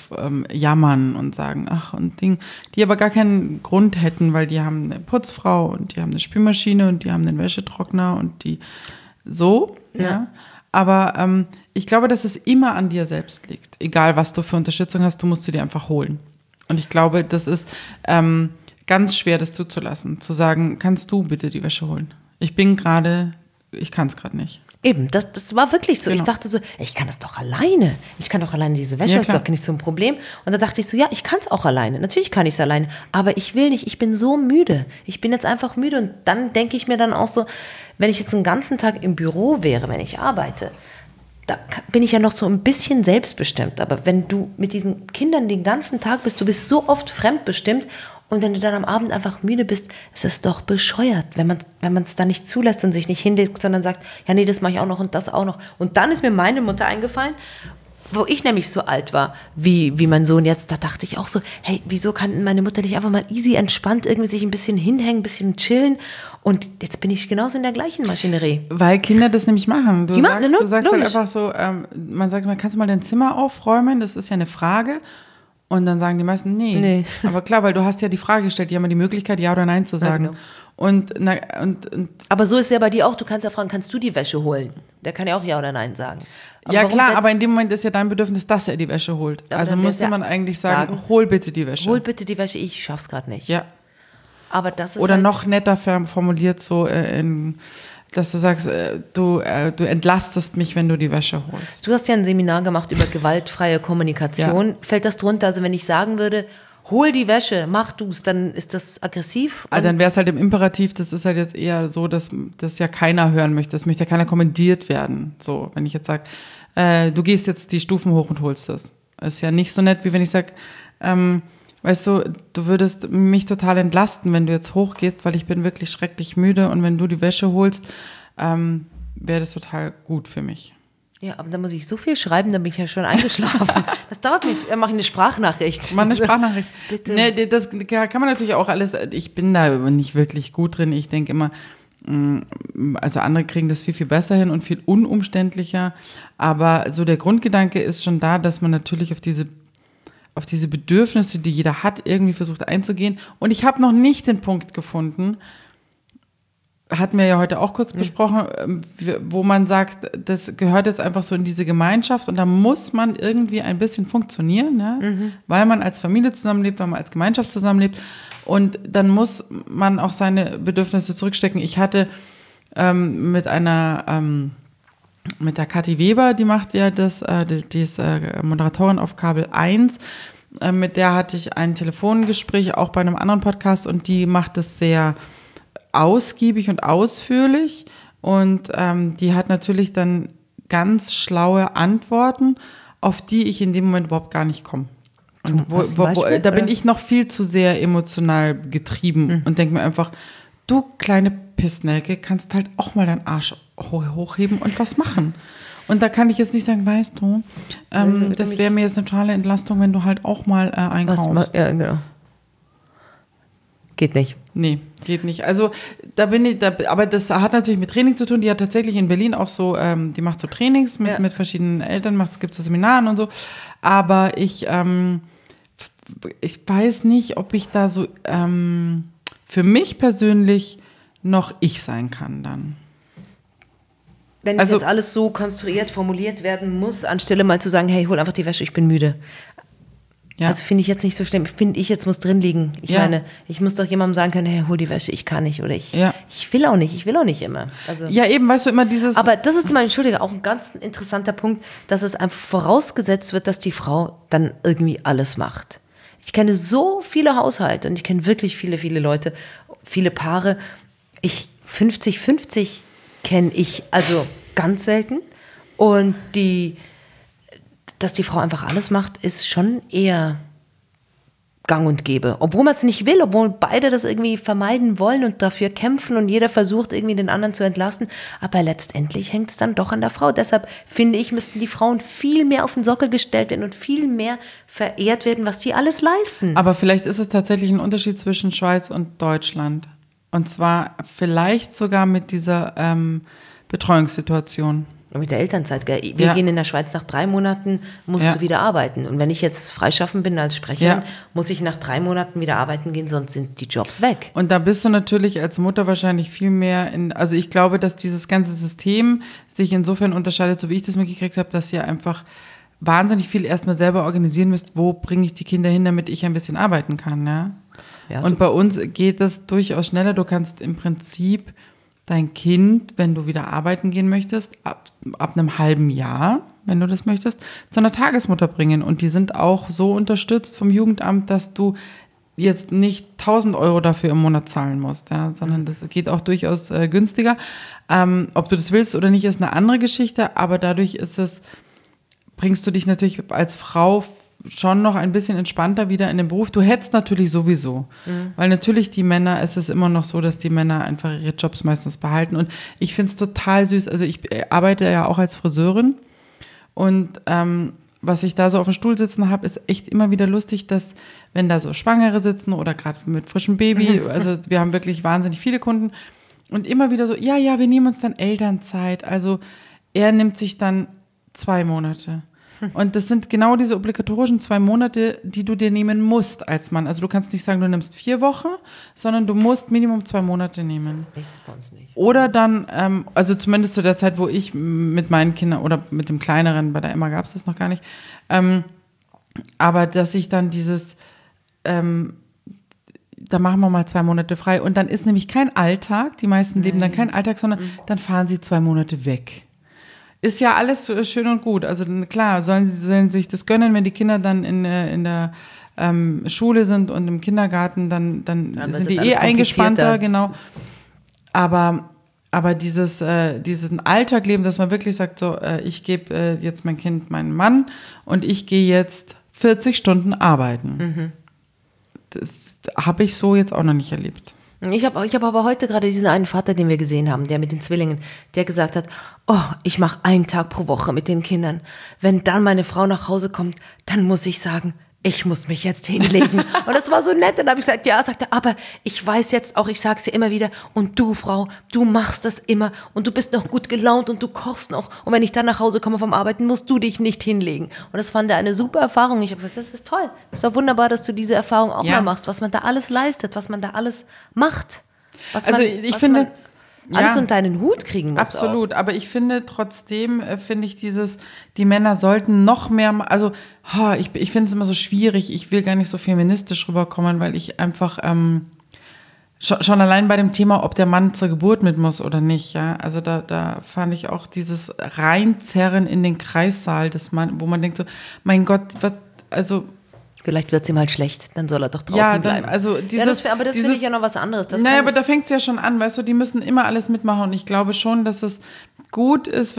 jammern und sagen, ach und Ding, die aber gar keinen Grund hätten, weil die haben eine Putzfrau und die haben eine Spülmaschine und die haben einen Wäschetrockner und die so, ja. Aber ich glaube, dass es immer an dir selbst liegt. Egal, was du für Unterstützung hast, du musst sie dir einfach holen. Und ich glaube, das ist ganz schwer, das zuzulassen, zu sagen, kannst du bitte die Wäsche holen? Ich kann es gerade nicht. Eben, das war wirklich so. Genau. Ich dachte so, ich kann das doch alleine. Ich kann doch alleine diese Wäsche, das ist doch nicht so ein Problem. Und da dachte ich so, ja, ich kann es auch alleine. Natürlich kann ich es alleine, aber ich will nicht, ich bin so müde. Ich bin jetzt einfach müde und dann denke ich mir dann auch so, wenn ich jetzt einen ganzen Tag im Büro wäre, wenn ich arbeite, da bin ich ja noch so ein bisschen selbstbestimmt. Aber wenn du mit diesen Kindern den ganzen Tag bist, du bist so oft fremdbestimmt und wenn du dann am Abend einfach müde bist, es ist doch bescheuert, wenn man es dann nicht zulässt und sich nicht hinlegt, sondern sagt, ja nee, das mache ich auch noch und das auch noch. Und dann ist mir meine Mutter eingefallen, wo ich nämlich so alt war, wie mein Sohn jetzt, da dachte ich auch so, hey, wieso kann meine Mutter nicht einfach mal easy, entspannt irgendwie sich ein bisschen hinhängen, ein bisschen chillen und jetzt bin ich genauso in der gleichen Maschinerie. Weil Kinder das nämlich machen. Du sagst halt logisch. einfach so, man sagt mal, kannst du mal dein Zimmer aufräumen? Das ist ja eine Frage. Und dann sagen die meisten, nee. Aber klar, weil du hast ja die Frage gestellt, die haben ja die Möglichkeit, ja oder nein zu sagen. Ja, genau. Und aber so ist es ja bei dir auch, du kannst ja fragen, kannst du die Wäsche holen? Der kann ja auch ja oder nein sagen. Aber ja klar, aber in dem Moment ist ja dein Bedürfnis, dass er die Wäsche holt. Aber also musste man eigentlich sagen, hol bitte die Wäsche. Hol bitte die Wäsche, ich schaff's gerade nicht. Ja. Aber das ist oder halt noch netter formuliert so, dass du sagst, du entlastest mich, wenn du die Wäsche holst. Du hast ja ein Seminar gemacht über gewaltfreie Kommunikation. Ja. Fällt das drunter? Also wenn ich sagen würde, hol die Wäsche, mach du's, dann ist das aggressiv? Also dann wäre es halt im Imperativ, das ist halt jetzt eher so, dass das ja keiner hören möchte. Das möchte ja keiner kommentiert werden. So, wenn ich jetzt sage, du gehst jetzt die Stufen hoch und holst das. Das ist ja nicht so nett, wie wenn ich sage, weißt du, du würdest mich total entlasten, wenn du jetzt hochgehst, weil ich bin wirklich schrecklich müde und wenn du die Wäsche holst, wäre das total gut für mich. Ja, aber dann muss ich so viel schreiben, dann bin ich ja schon eingeschlafen. Das dauert mir, mache ich eine Sprachnachricht. Mach eine Sprachnachricht. Bitte. Nee, das kann man natürlich auch alles, ich bin da nicht wirklich gut drin. Ich denke immer, also andere kriegen das viel, viel besser hin und viel unumständlicher. Aber so der Grundgedanke ist schon da, dass man natürlich auf diese Bedürfnisse, die jeder hat, irgendwie versucht einzugehen. Und ich habe noch nicht den Punkt gefunden, hatten wir ja heute auch kurz besprochen, wo man sagt, das gehört jetzt einfach so in diese Gemeinschaft und da muss man irgendwie ein bisschen funktionieren, ja? Weil man als Familie zusammenlebt, weil man als Gemeinschaft zusammenlebt und dann muss man auch seine Bedürfnisse zurückstecken. Ich hatte mit der Kathi Weber, die macht ja die ist Moderatorin auf Kabel 1, mit der hatte ich ein Telefongespräch, auch bei einem anderen Podcast und die macht das sehr ausgiebig und ausführlich und die hat natürlich dann ganz schlaue Antworten, auf die ich in dem Moment überhaupt gar nicht komme. Da bin ich noch viel zu sehr emotional getrieben und denke mir einfach, du kleine Pissnelke, kannst halt auch mal deinen Arsch hochheben und was machen. Und da kann ich jetzt nicht sagen, weißt du, das wäre mir jetzt eine totale Entlastung, wenn du halt auch mal einkaufst. Ja, genau. Geht nicht. Nee, geht nicht. Also aber das hat natürlich mit Training zu tun. Die hat tatsächlich in Berlin auch so, die macht so Trainings mit verschiedenen Eltern, es gibt so Seminaren und so. Aber ich weiß nicht, ob ich da so für mich persönlich noch ich sein kann dann. Wenn jetzt alles so konstruiert, formuliert werden muss, anstelle mal zu sagen, hey, hol einfach die Wäsche, ich bin müde. Ja. Also finde ich jetzt nicht so schlimm. Finde ich, jetzt muss drin liegen. Ich meine, ich muss doch jemandem sagen können, hey, hol die Wäsche, ich kann nicht. Oder ich will auch nicht immer. Also, ja, eben, weißt du, immer dieses... Aber das ist zum Beispiel, Entschuldige, auch ein ganz interessanter Punkt, dass es einfach vorausgesetzt wird, dass die Frau dann irgendwie alles macht. Ich kenne so viele Haushalte und ich kenne wirklich viele, viele Leute, viele Paare. 50-50 kenne ich also ganz selten. Und dass die Frau einfach alles macht, ist schon eher gang und gäbe. Obwohl man es nicht will, obwohl beide das irgendwie vermeiden wollen und dafür kämpfen und jeder versucht, irgendwie den anderen zu entlasten. Aber letztendlich hängt es dann doch an der Frau. Deshalb finde ich, müssten die Frauen viel mehr auf den Sockel gestellt werden und viel mehr verehrt werden, was sie alles leisten. Aber vielleicht ist es tatsächlich ein Unterschied zwischen Schweiz und Deutschland. Und zwar vielleicht sogar mit dieser Betreuungssituation. Mit der Elternzeit. Wir gehen in der Schweiz nach 3 Monaten, musst du wieder arbeiten. Und wenn ich jetzt freischaffen bin als Sprecherin, muss ich nach 3 Monaten wieder arbeiten gehen, sonst sind die Jobs weg. Und da bist du natürlich als Mutter wahrscheinlich viel mehr also ich glaube, dass dieses ganze System sich insofern unterscheidet, so wie ich das mitgekriegt habe, dass ihr einfach wahnsinnig viel erstmal selber organisieren müsst, wo bringe ich die Kinder hin, damit ich ein bisschen arbeiten kann. Ja? Und bei uns geht das durchaus schneller. Du kannst im Prinzip dein Kind, wenn du wieder arbeiten gehen möchtest, ab einem halben Jahr, wenn du das möchtest, zu einer Tagesmutter bringen. Und die sind auch so unterstützt vom Jugendamt, dass du jetzt nicht 1.000 € dafür im Monat zahlen musst, sondern das geht auch durchaus günstiger. Ob du das willst oder nicht, ist eine andere Geschichte, aber dadurch bringst du dich natürlich als Frau schon noch ein bisschen entspannter wieder in den Beruf. Du hättest natürlich sowieso, weil natürlich es ist immer noch so, dass die Männer einfach ihre Jobs meistens behalten und ich finde es total süß, also ich arbeite ja auch als Friseurin und was ich da so auf dem Stuhl sitzen habe, ist echt immer wieder lustig, dass wenn da so Schwangere sitzen oder gerade mit frischem Baby, also wir haben wirklich wahnsinnig viele Kunden und immer wieder so, ja, wir nehmen uns dann Elternzeit, also er nimmt sich dann 2 Monate. Und das sind genau diese obligatorischen 2 Monate, die du dir nehmen musst als Mann. Also du kannst nicht sagen, du nimmst 4 Wochen, sondern du musst Minimum 2 Monate nehmen. Das bei uns nicht. Oder dann, also zumindest zu der Zeit, wo ich mit meinen Kindern oder mit dem Kleineren, bei der Emma gab es das noch gar nicht, aber dass ich dann da machen wir mal 2 Monate frei. Und dann ist nämlich kein Alltag, die meisten leben dann kein Alltag, sondern dann fahren sie 2 Monate weg. Ist ja alles schön und gut. Also klar, sollen sich das gönnen, wenn die Kinder dann in der Schule sind und im Kindergarten, dann sind die eingespannter, genau. Aber diesen Alltag leben, dass man wirklich sagt, so, ich gebe jetzt mein Kind meinem Mann und ich gehe jetzt 40 Stunden arbeiten. Das habe ich so jetzt auch noch nicht erlebt. Ich hab aber heute gerade diesen einen Vater, den wir gesehen haben, der mit den Zwillingen, der gesagt hat, ich mache 1 Tag pro Woche mit den Kindern. Wenn dann meine Frau nach Hause kommt, dann muss ich sagen, ich muss mich jetzt hinlegen. Und das war so nett. Dann habe ich gesagt, sagt er, aber ich weiß jetzt auch, ich sage es dir immer wieder, und du, Frau, du machst das immer und du bist noch gut gelaunt und du kochst noch. Und wenn ich dann nach Hause komme vom Arbeiten, musst du dich nicht hinlegen. Und das fand er eine super Erfahrung. Ich habe gesagt, das ist toll. Das ist doch wunderbar, dass du diese Erfahrung auch mal machst, was man da alles leistet, was man da alles macht. Ich finde... Alles unter einen Hut kriegen muss. Absolut, aber ich finde trotzdem, die Männer sollten noch mehr, also ich finde es immer so schwierig, ich will gar nicht so feministisch rüberkommen, weil ich einfach schon allein bei dem Thema, ob der Mann zur Geburt mit muss oder nicht, ja, also da fand ich auch dieses Reinzerren in den Kreissaal des Mann, wo man denkt so, mein Gott, vielleicht wird es ihm halt schlecht, dann soll er doch draußen bleiben. Also aber das finde ich ja noch was anderes. Aber da fängt es ja schon an, weißt du, die müssen immer alles mitmachen und ich glaube schon, dass es gut ist,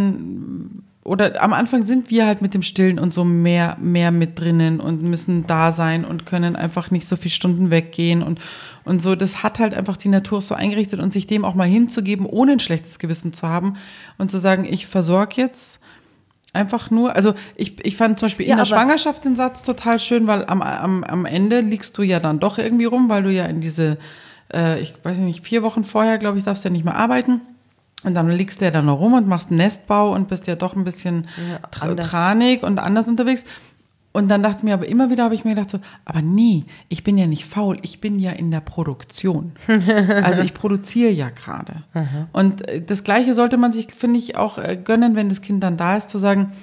oder am Anfang sind wir halt mit dem Stillen und so mehr mit drinnen und müssen da sein und können einfach nicht so viele Stunden weggehen und so. Das hat halt einfach die Natur so eingerichtet und sich dem auch mal hinzugeben, ohne ein schlechtes Gewissen zu haben und zu sagen, ich versorge jetzt einfach nur, also ich fand zum Beispiel in der Schwangerschaft den Satz total schön, weil am Ende liegst du ja dann doch irgendwie rum, weil du ja in diese, ich weiß nicht, 4 Wochen vorher, glaube ich, darfst du ja nicht mehr arbeiten. Und dann liegst du ja dann noch rum und machst einen Nestbau und bist ja doch ein bisschen tranig und anders unterwegs. Und dann habe ich mir gedacht so, aber nee, ich bin ja nicht faul, ich bin ja in der Produktion. Also ich produziere ja gerade. Und das Gleiche sollte man sich, finde ich, auch gönnen, wenn das Kind dann da ist, zu sagen,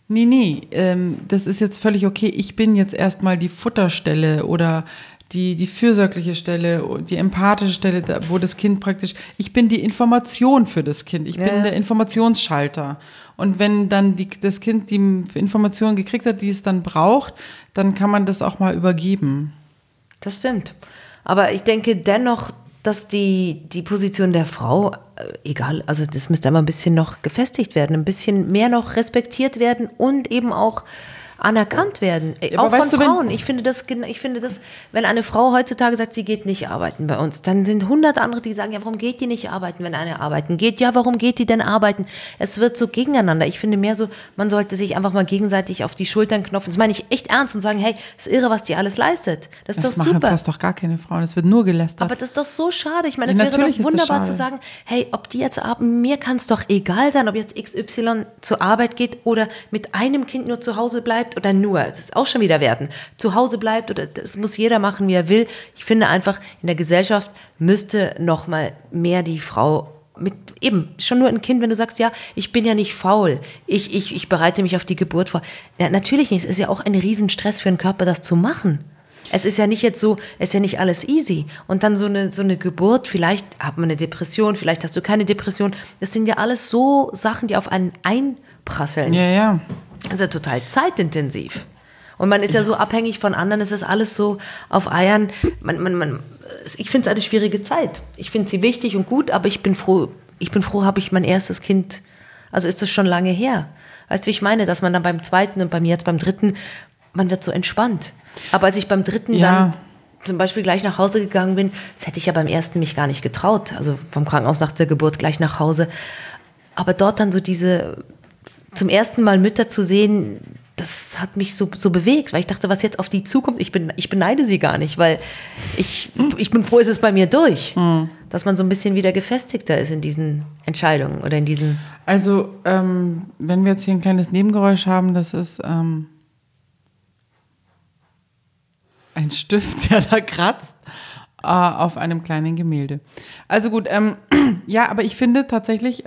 Nee, das ist jetzt völlig okay. Ich bin jetzt erstmal die Futterstelle oder die fürsorgliche Stelle, die empathische Stelle, wo das Kind praktisch, ich bin die Information für das Kind. Ich bin der Informationsschalter. Und wenn dann das Kind die Information gekriegt hat, die es dann braucht, dann kann man das auch mal übergeben. Das stimmt. Aber ich denke dennoch, dass die Position der Frau, egal, also das müsste immer ein bisschen noch gefestigt werden, ein bisschen mehr noch respektiert werden und eben auch anerkannt werden, Ja, auch aber von Frauen. Ich finde das, wenn eine Frau heutzutage sagt, sie geht nicht arbeiten bei uns, dann sind 100 andere, die sagen, ja, warum geht die nicht arbeiten, wenn eine arbeiten geht? Ja, warum geht die denn arbeiten? Es wird so gegeneinander. Ich finde mehr so, man sollte sich einfach mal gegenseitig auf die Schultern knopfen. Das meine ich echt ernst und sagen, hey, ist irre, was die alles leistet. Das ist Das doch machen super. fast doch gar keine Frauen. Es wird nur gelästert. Aber das ist doch so schade. Ich meine, Ja, es wäre natürlich doch ist das wunderbar zu schade. sagen, hey, ob die jetzt arbeiten, mir kann es doch egal sein, ob jetzt XY zur Arbeit geht oder mit einem Kind nur zu Hause bleibt oder nur, das ist auch schon wieder werten, zu Hause bleibt oder das muss jeder machen, wie er will. Ich finde einfach, in der Gesellschaft müsste noch mal mehr die Frau mit eben schon nur ein Kind, wenn du sagst, ja, ich bin ja nicht faul, ich bereite mich auf die Geburt vor. Ja, natürlich nicht, es ist ja auch ein Riesenstress für den Körper, das zu machen. Es ist ja nicht jetzt so, es ist ja nicht alles easy. Und dann so eine Geburt, vielleicht hat man eine Depression, vielleicht hast du keine Depression. Das sind ja alles so Sachen, die auf einen einprasseln. Ja. Das ist ja total zeitintensiv. Und man ist ja so abhängig von anderen, es ist alles so auf Eiern. Ich finde es eine schwierige Zeit. Ich finde sie wichtig und gut, aber ich bin froh, habe ich mein erstes Kind, also ist das schon lange her. Weißt du, wie ich meine, dass man dann beim zweiten und bei mir jetzt beim dritten, man wird so entspannt. Aber als ich beim dritten dann zum Beispiel gleich nach Hause gegangen bin, das hätte ich ja beim ersten mich gar nicht getraut. Also vom Krankenhaus nach der Geburt gleich nach Hause. Aber dort dann so zum ersten Mal Mütter zu sehen, das hat mich so bewegt, weil ich dachte, was jetzt auf die zukommt, ich beneide sie gar nicht, weil ich bin froh, ist es bei mir durch. Dass man so ein bisschen wieder gefestigter ist in diesen Entscheidungen oder in diesen... Also, wenn wir jetzt hier ein kleines Nebengeräusch haben, das ist ein Stift, der da kratzt auf einem kleinen Gemälde. Also gut, ja, aber ich finde tatsächlich...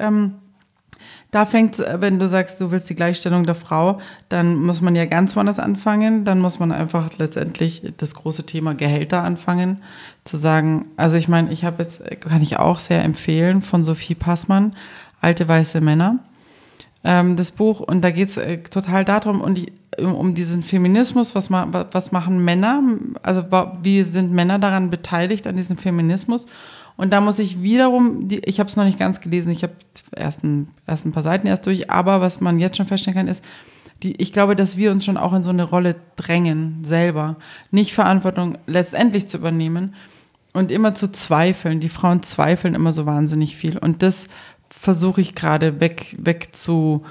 Da fängt, wenn du sagst, du willst die Gleichstellung der Frau, dann muss man ja ganz woanders anfangen. Dann muss man einfach letztendlich das große Thema Gehälter anfangen. Zu sagen, also ich meine, kann ich auch sehr empfehlen, von Sophie Passmann, Alte weiße Männer, das Buch. Und da geht es total darum, um diesen Feminismus, was machen Männer, also wie sind Männer daran beteiligt, an diesem Feminismus. Und da muss ich wiederum, ich habe es noch nicht ganz gelesen, ich habe erst ein paar Seiten erst durch, aber was man jetzt schon feststellen kann, ist, ich glaube, dass wir uns schon auch in so eine Rolle drängen, selber. Nicht Verantwortung letztendlich zu übernehmen und immer zu zweifeln. Die Frauen zweifeln immer so wahnsinnig viel. Und das versuche ich gerade wegzudrücken,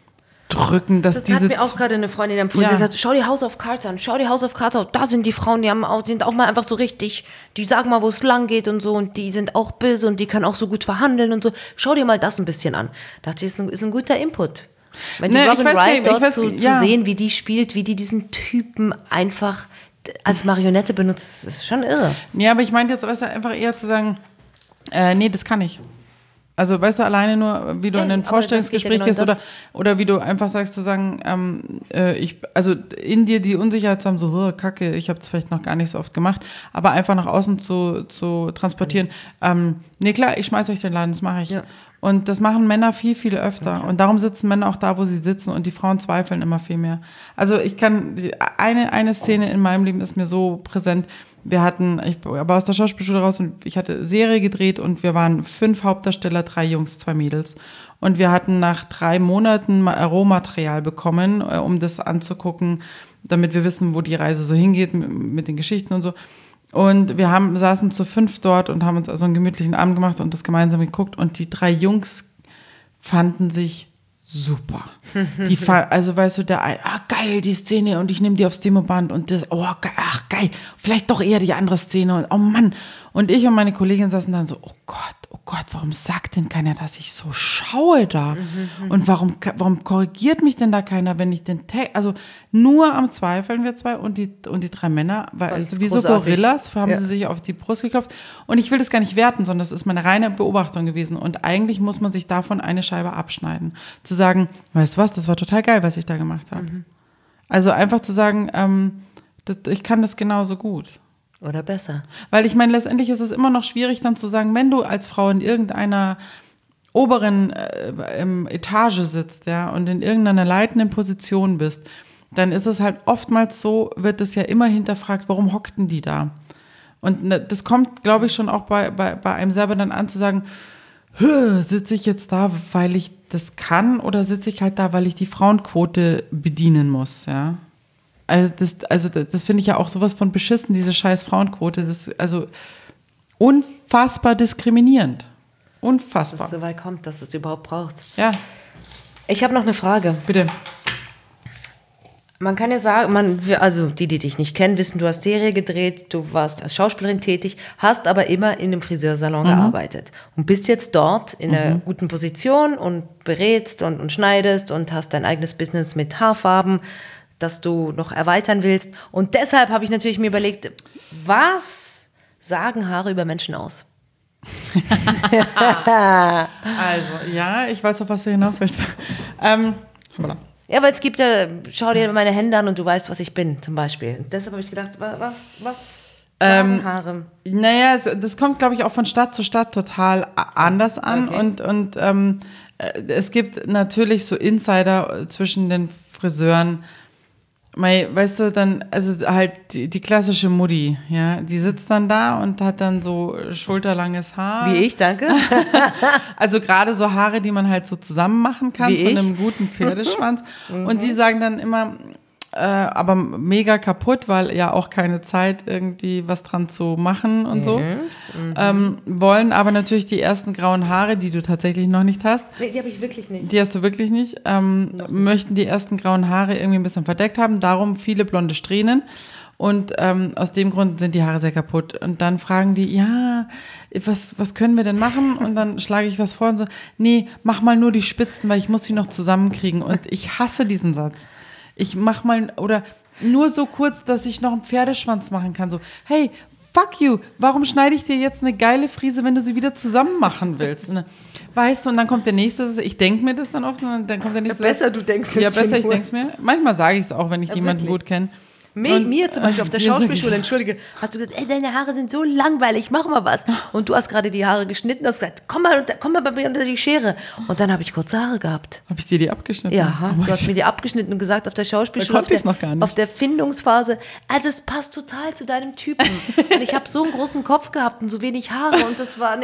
dass Das hat mir auch gerade eine Freundin empfohlen. Sie sagt, schau die House of Cards an, da sind die Frauen, sind auch mal einfach so richtig, die sagen mal, wo es lang geht und so und die sind auch böse und die können auch so gut verhandeln und so. Schau dir mal das ein bisschen an. Da dachte ich, ist ein guter Input. Wenn die Robin Wright dort zu sehen, wie die spielt, wie die diesen Typen einfach als Marionette benutzt, ist schon irre. Ja, aber ich meinte jetzt einfach eher zu sagen, nee, das kann ich. Also weißt du, alleine nur, wie du in ein Vorstellungsgespräch gehst oder wie du einfach sagst, zu sagen, also in dir die Unsicherheit zu haben, so, Kacke, ich habe es vielleicht noch gar nicht so oft gemacht, aber einfach nach außen zu transportieren. Nee, klar, ich schmeiß euch den Laden, das mache ich. Ja. Und das machen Männer viel, viel öfter. Okay. Und darum sitzen Männer auch da, wo sie sitzen und die Frauen zweifeln immer viel mehr. Also ich kann, eine Szene in meinem Leben ist mir so präsent. Ich war aus der Schauspielschule raus und ich hatte Serie gedreht und wir waren 5 Hauptdarsteller, 3 Jungs, 2 Mädels. Und wir hatten nach 3 Monaten Rohmaterial bekommen, um das anzugucken, damit wir wissen, wo die Reise so hingeht mit den Geschichten und so. Und wir saßen zu 5 dort und haben uns also einen gemütlichen Abend gemacht und das gemeinsam geguckt. Und die 3 Jungs fanden sich super. Also weißt du, geil, die Szene und ich nehme die aufs Demoband und das, geil, vielleicht doch eher die andere Szene und oh Mann. Und ich und meine Kollegin saßen dann so, oh Gott, Gott, warum sagt denn keiner, dass ich so schaue da? Und warum korrigiert mich denn da keiner, wenn ich den Text, also nur am Zweifeln wir zwei und die 3 Männer, weil also wie so Gorillas haben sie sich auf die Brust geklopft. Und ich will das gar nicht werten, sondern das ist meine reine Beobachtung gewesen. Und eigentlich muss man sich davon eine Scheibe abschneiden. Zu sagen, weißt du was, das war total geil, was ich da gemacht habe. Also einfach zu sagen, ich kann das genauso gut. Oder besser. Weil ich meine, letztendlich ist es immer noch schwierig dann zu sagen, wenn du als Frau in irgendeiner oberen Etage sitzt, ja, und in irgendeiner leitenden Position bist, dann ist es halt oftmals so, wird es ja immer hinterfragt, warum hockten die da? Und das kommt, glaube ich, schon auch bei einem selber dann an zu sagen, sitze ich jetzt da, weil ich das kann, oder sitze ich halt da, weil ich die Frauenquote bedienen muss, ja? Also das finde ich ja auch sowas von beschissen, diese scheiß Frauenquote. Das ist also unfassbar diskriminierend. Unfassbar. Dass es so weit kommt, dass es überhaupt braucht. Ja. Ich habe noch eine Frage. Bitte. Man kann ja sagen, also die dich nicht kennen, wissen, du hast Serie gedreht, du warst als Schauspielerin tätig, hast aber immer in einem Friseursalon gearbeitet und bist jetzt dort in einer guten Position und berätst und schneidest und hast dein eigenes Business mit Haarfarben, das du noch erweitern willst. Und deshalb habe ich natürlich mir überlegt, was sagen Haare über Menschen aus? Also, ja, ich weiß, auf was du hinaus willst. Ja, weil es gibt ja, schau dir meine Hände an und du weißt, was ich bin, zum Beispiel. Und deshalb habe ich gedacht, was sagen Haare? Naja, das kommt, glaube ich, auch von Stadt zu Stadt total anders an. Okay. Und es gibt natürlich so Insider zwischen den Friseuren. Weißt du, dann, also halt die klassische Mutti, ja, die sitzt dann da und hat dann so schulterlanges Haar. Wie ich, danke. Also gerade so Haare, die man halt so zusammen machen kann, zu einem guten Pferdeschwanz. Und die sagen dann immer, aber mega kaputt, weil ja auch keine Zeit irgendwie was dran zu machen und so. Wollen aber natürlich die ersten grauen Haare, die du tatsächlich noch nicht hast. Nee, die habe ich wirklich nicht. Die hast du wirklich nicht. Möchten die ersten grauen Haare irgendwie ein bisschen verdeckt haben, darum viele blonde Strähnen. Und aus dem Grund sind die Haare sehr kaputt. Und dann fragen die, ja, was können wir denn machen? Und dann schlage ich was vor und so, nee, mach mal nur die Spitzen, weil ich muss sie noch zusammenkriegen. Und ich hasse diesen Satz. Ich mach mal, oder nur so kurz, dass ich noch einen Pferdeschwanz machen kann. So, hey, fuck you, warum schneide ich dir jetzt eine geile Frise, wenn du sie wieder zusammen machen willst? Und dann, weißt du, und dann kommt der Nächste, ich denke mir das dann oft, und dann kommt der Nächste. Ja, besser, du denkst es. Ja, besser, ich denke es mir. Manchmal sage ich es auch, wenn ich jemanden gut kenne. Mir zum Beispiel auf der Schauspielschule, entschuldige, hast du gesagt, ey, deine Haare sind so langweilig, mach mal was. Und du hast gerade die Haare geschnitten, hast gesagt, komm mal bei mir unter die Schere. Und dann habe ich kurze Haare gehabt. Habe ich dir die abgeschnitten? Ja, du hast mir die abgeschnitten und gesagt, auf der Schauspielschule, auf der Findungsphase, also es passt total zu deinem Typen. Und ich habe so einen großen Kopf gehabt und so wenig Haare und das war,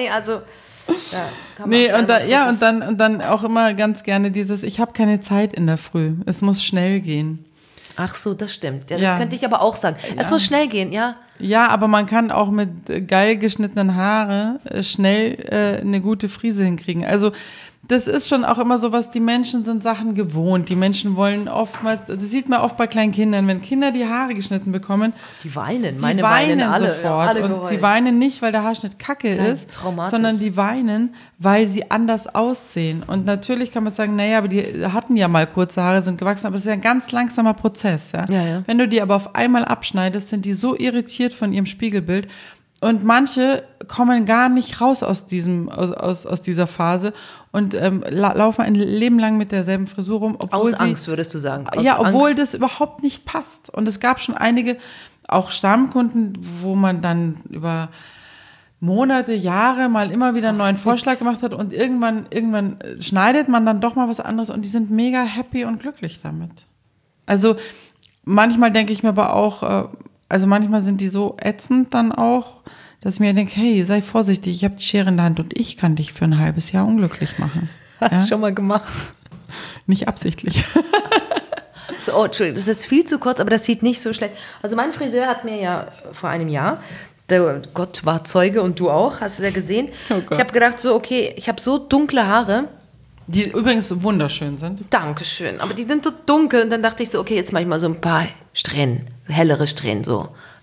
und dann auch immer ganz gerne dieses, ich habe keine Zeit in der Früh, es muss schnell gehen. Ach so, das stimmt. Ja, das könnte ich aber auch sagen. Es muss schnell gehen, ja. Ja, aber man kann auch mit geil geschnittenen Haaren schnell eine gute Frise hinkriegen. Also das ist schon auch immer so was, die Menschen sind Sachen gewohnt. Die Menschen wollen oftmals, das sieht man oft bei kleinen Kindern, wenn Kinder die Haare geschnitten bekommen. Die weinen, meine weinen alle sofort. Alle und sie weinen nicht, weil der Haarschnitt kacke ist, sondern die weinen, weil sie anders aussehen. Und natürlich kann man sagen, naja, aber die hatten ja mal kurze Haare, sind gewachsen, aber das ist ja ein ganz langsamer Prozess. Ja? Ja. Wenn du die aber auf einmal abschneidest, sind die so irritiert von ihrem Spiegelbild. Und manche kommen gar nicht raus aus dieser Phase und laufen ein Leben lang mit derselben Frisur rum. Aus Angst, würdest du sagen. Obwohl das überhaupt nicht passt. Und es gab schon einige, auch Stammkunden, wo man dann über Monate, Jahre mal immer wieder einen neuen Vorschlag gemacht hat und irgendwann schneidet man dann doch mal was anderes und die sind mega happy und glücklich damit. Also manchmal denke ich mir aber auch, manchmal sind die so ätzend dann auch, dass ich mir denke, hey, sei vorsichtig, ich habe die Schere in der Hand und ich kann dich für ein halbes Jahr unglücklich machen. Hast du schon mal gemacht? Nicht absichtlich. So, Entschuldigung, das ist jetzt viel zu kurz, aber das sieht nicht so schlecht. Also mein Friseur hat mir ja vor einem Jahr, der Gott war Zeuge und du auch, hast du ja gesehen. Oh Gott. Ich habe gedacht so, okay, ich habe so dunkle Haare. Die übrigens wunderschön sind. Dankeschön, aber die sind so dunkel und dann dachte ich so, okay, jetzt mache ich mal so ein paar Strähnen, hellere Strähnen, so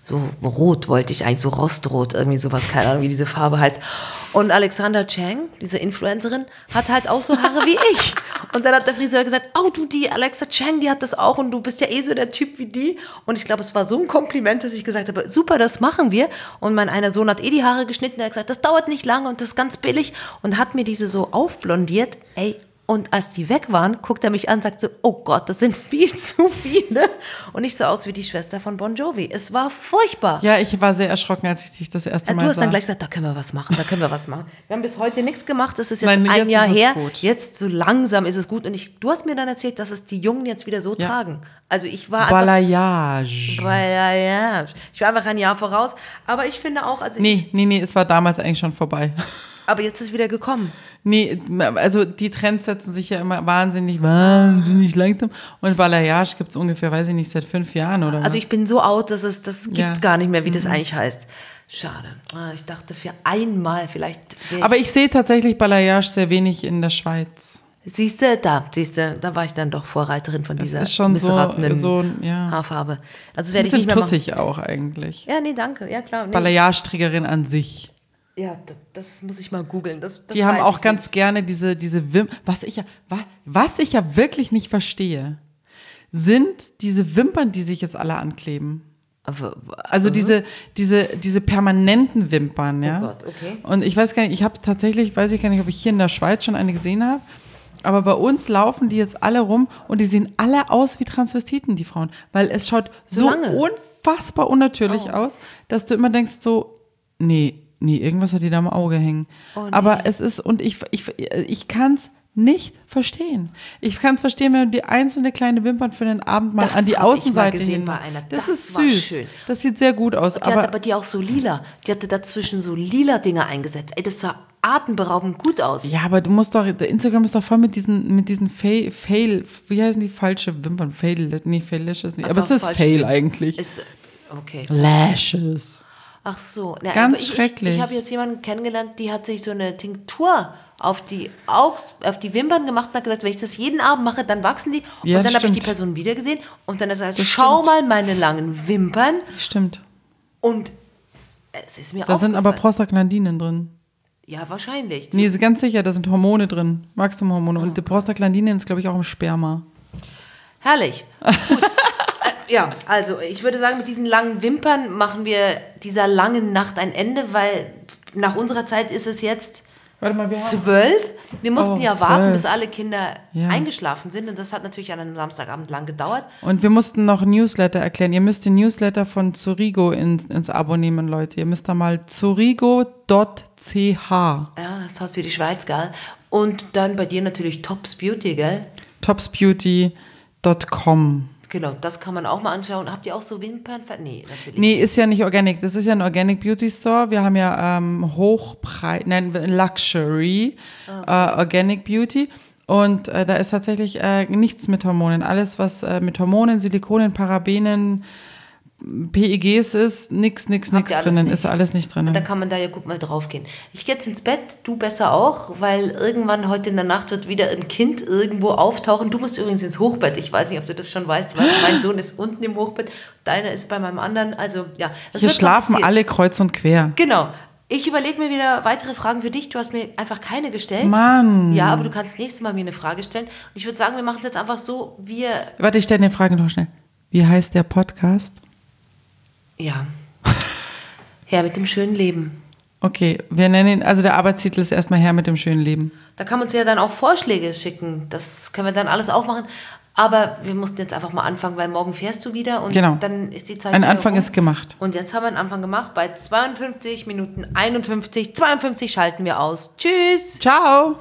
so rot wollte ich eigentlich, so rostrot, irgendwie sowas, keine Ahnung, wie diese Farbe heißt. Und Alexandra Chang, diese Influencerin, hat halt auch so Haare wie ich. Und dann hat der Friseur gesagt, oh du, die Alexa Chang, die hat das auch und du bist ja eh so der Typ wie die. Und ich glaube, es war so ein Kompliment, dass ich gesagt habe, super, das machen wir. Und mein einer Sohn hat die Haare geschnitten, der hat gesagt, das dauert nicht lange und das ist ganz billig. Und hat mir diese so aufblondiert, ey. Und als die weg waren, guckt er mich an und sagt so, oh Gott, das sind viel zu viele. Und ich sah aus wie die Schwester von Bon Jovi. Es war furchtbar. Ja, ich war sehr erschrocken, als ich dich das erste Mal sah. Du hast dann gleich gesagt, da können wir was machen, da können wir was machen. Wir haben bis heute nichts gemacht, das ist jetzt Nein, ein Jahr ist es her. gut. Jetzt so langsam ist es gut. Und du hast mir dann erzählt, dass es die Jungen jetzt wieder so tragen. Also ich war Balayage. Ich war einfach ein Jahr voraus. Aber ich finde auch, also Nee, es war damals eigentlich schon vorbei. Aber jetzt ist wieder gekommen. Nee, also die Trends setzen sich ja immer wahnsinnig langsam. Und Balayage gibt es ungefähr, weiß ich nicht, seit 5 Jahren oder was? Also ich bin so out, dass das gibt gar nicht mehr, wie das eigentlich heißt. Schade. Ich dachte für einmal vielleicht. Aber ich sehe tatsächlich Balayage sehr wenig in der Schweiz. Siehst du, da war ich dann doch Vorreiterin von dieser ist schon missratenen Haarfarbe. Also werde ich nicht mehr machen. Tussig auch eigentlich. Ja, nee, danke. Ja, klar. Nee. Balayage-Trägerin an sich. Ja, das muss ich mal googeln. Die haben auch ganz gerne diese was ich ja wirklich nicht verstehe, sind diese Wimpern, die sich jetzt alle ankleben. Also diese permanenten Wimpern, ja. Oh Gott, okay. Und ich weiß gar nicht, weiß ich gar nicht, ob ich hier in der Schweiz schon eine gesehen habe. Aber bei uns laufen die jetzt alle rum und die sehen alle aus wie Transvestiten, die Frauen. Weil es schaut so unfassbar unnatürlich aus, dass du immer denkst so, nee, irgendwas hat die da am Auge hängen. Oh, nee. Aber es ist, und ich kann es nicht verstehen. Ich kann es verstehen, wenn du die einzelne kleine Wimpern für den Abend mal an die Außenseite hin. Das ist süß. Schön. Das sieht sehr gut aus. Und die hatte aber die auch so lila. Die hatte dazwischen so lila Dinger eingesetzt. Ey, das sah atemberaubend gut aus. Ja, aber du musst doch, der Instagram ist doch voll mit diesen Fail, wie heißen die falsche Wimpern? Failishes nicht. Aber es ist Fail eigentlich. Okay. Lashes. Ach so. Ganz schrecklich. Ich habe jetzt jemanden kennengelernt, die hat sich so eine Tinktur auf die Wimpern gemacht und hat gesagt, wenn ich das jeden Abend mache, dann wachsen die. Ja, und dann habe ich die Person wieder gesehen und dann hat er gesagt, schau mal meine langen Wimpern. Stimmt. Und es ist mir Da sind aber Prostaglandinen drin. Ja, wahrscheinlich. Nee, ganz sicher, da sind Hormone drin, Wachstumhormone. Und die Prostaglandinen ist, glaube ich, auch im Sperma. Herrlich. Gut. Ja, also ich würde sagen, mit diesen langen Wimpern machen wir dieser langen Nacht ein Ende, weil nach unserer Zeit ist es jetzt 12. Wir mussten warten, bis alle Kinder eingeschlafen sind und das hat natürlich an einem Samstagabend lang gedauert. Und wir mussten noch Newsletter erklären. Ihr müsst den Newsletter von Zurigo ins Abo nehmen, Leute. Ihr müsst da mal zurigo.ch. Ja, das hat für die Schweiz, gell? Und dann bei dir natürlich Tops Beauty, gell? topsbeauty.com. Genau, das kann man auch mal anschauen. Habt ihr auch so Wimpern? Nee, natürlich. Nee, ist ja nicht organic. Das ist ja ein Organic Beauty Store. Wir haben ja Luxury, Organic Beauty. Und da ist tatsächlich nichts mit Hormonen. Alles, was mit Hormonen, Silikonen, Parabenen, PEGs ist, nix drinnen, ist alles nicht drinnen. Da kann man da ja gut mal drauf gehen. Ich gehe jetzt ins Bett, du besser auch, weil irgendwann heute in der Nacht wird wieder ein Kind irgendwo auftauchen. Du musst übrigens ins Hochbett. Ich weiß nicht, ob du das schon weißt, weil mein Sohn ist unten im Hochbett, deiner ist bei meinem anderen. Also ja, hier schlafen alle kreuz und quer. Genau. Ich überlege mir wieder weitere Fragen für dich. Du hast mir einfach keine gestellt. Mann. Ja, aber du kannst das nächste Mal mir eine Frage stellen. Und ich würde sagen, wir machen es jetzt einfach so, Warte, ich stelle eine Frage noch schnell. Wie heißt der Podcast? Ja. Herr mit dem schönen Leben. Okay, wir nennen ihn, also der Arbeitstitel ist erstmal Herr mit dem schönen Leben. Da kann man uns ja dann auch Vorschläge schicken. Das können wir dann alles auch machen. Aber wir mussten jetzt einfach mal anfangen, weil morgen fährst du wieder und dann ist die Zeit. Ein Anfang ist gemacht. Und jetzt haben wir einen Anfang gemacht. Bei 52 Minuten 52 schalten wir aus. Tschüss. Ciao.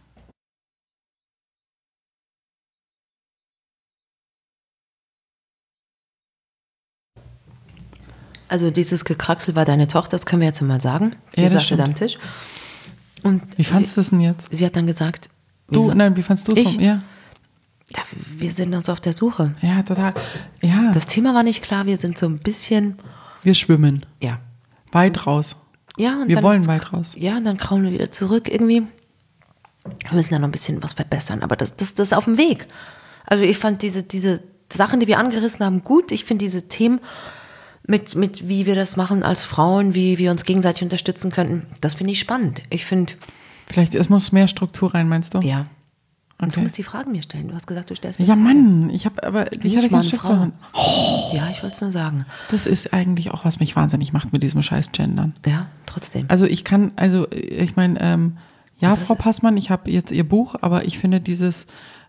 Also dieses Gekraxel war deine Tochter, das können wir jetzt mal sagen. Die saß da am Tisch. Und wie fandst du das denn jetzt? Sie hat dann gesagt... wie fandst du es? Ja, wir sind uns auf der Suche. Ja, total. Ja. Das Thema war nicht klar, wir sind so ein bisschen... Wir schwimmen. Ja. Weit raus. Ja. Und wir wollen weit raus. Ja, und dann kraulen wir wieder zurück irgendwie. Wir müssen da noch ein bisschen was verbessern, aber das ist auf dem Weg. Also ich fand diese Sachen, die wir angerissen haben, gut. Ich finde diese Themen mit wie wir das machen als Frauen, wie wir uns gegenseitig unterstützen könnten. Das finde ich spannend. Ich finde, Vielleicht es muss mehr Struktur rein, meinst du? ja. Und du Okay. musst die Fragen mir stellen. Du hast gesagt, du stellst mir Ja, Fragen. Mann, ich hatte Nicht keinen mal eine Stift Frau. zur Hand. Ja, ich wollte es nur sagen. Das ist eigentlich auch, was mich wahnsinnig macht mit diesem scheiß Gendern. Ja, trotzdem. Also ich meine, ja, Frau Passmann, ich habe jetzt ihr Buch, aber ich finde dieses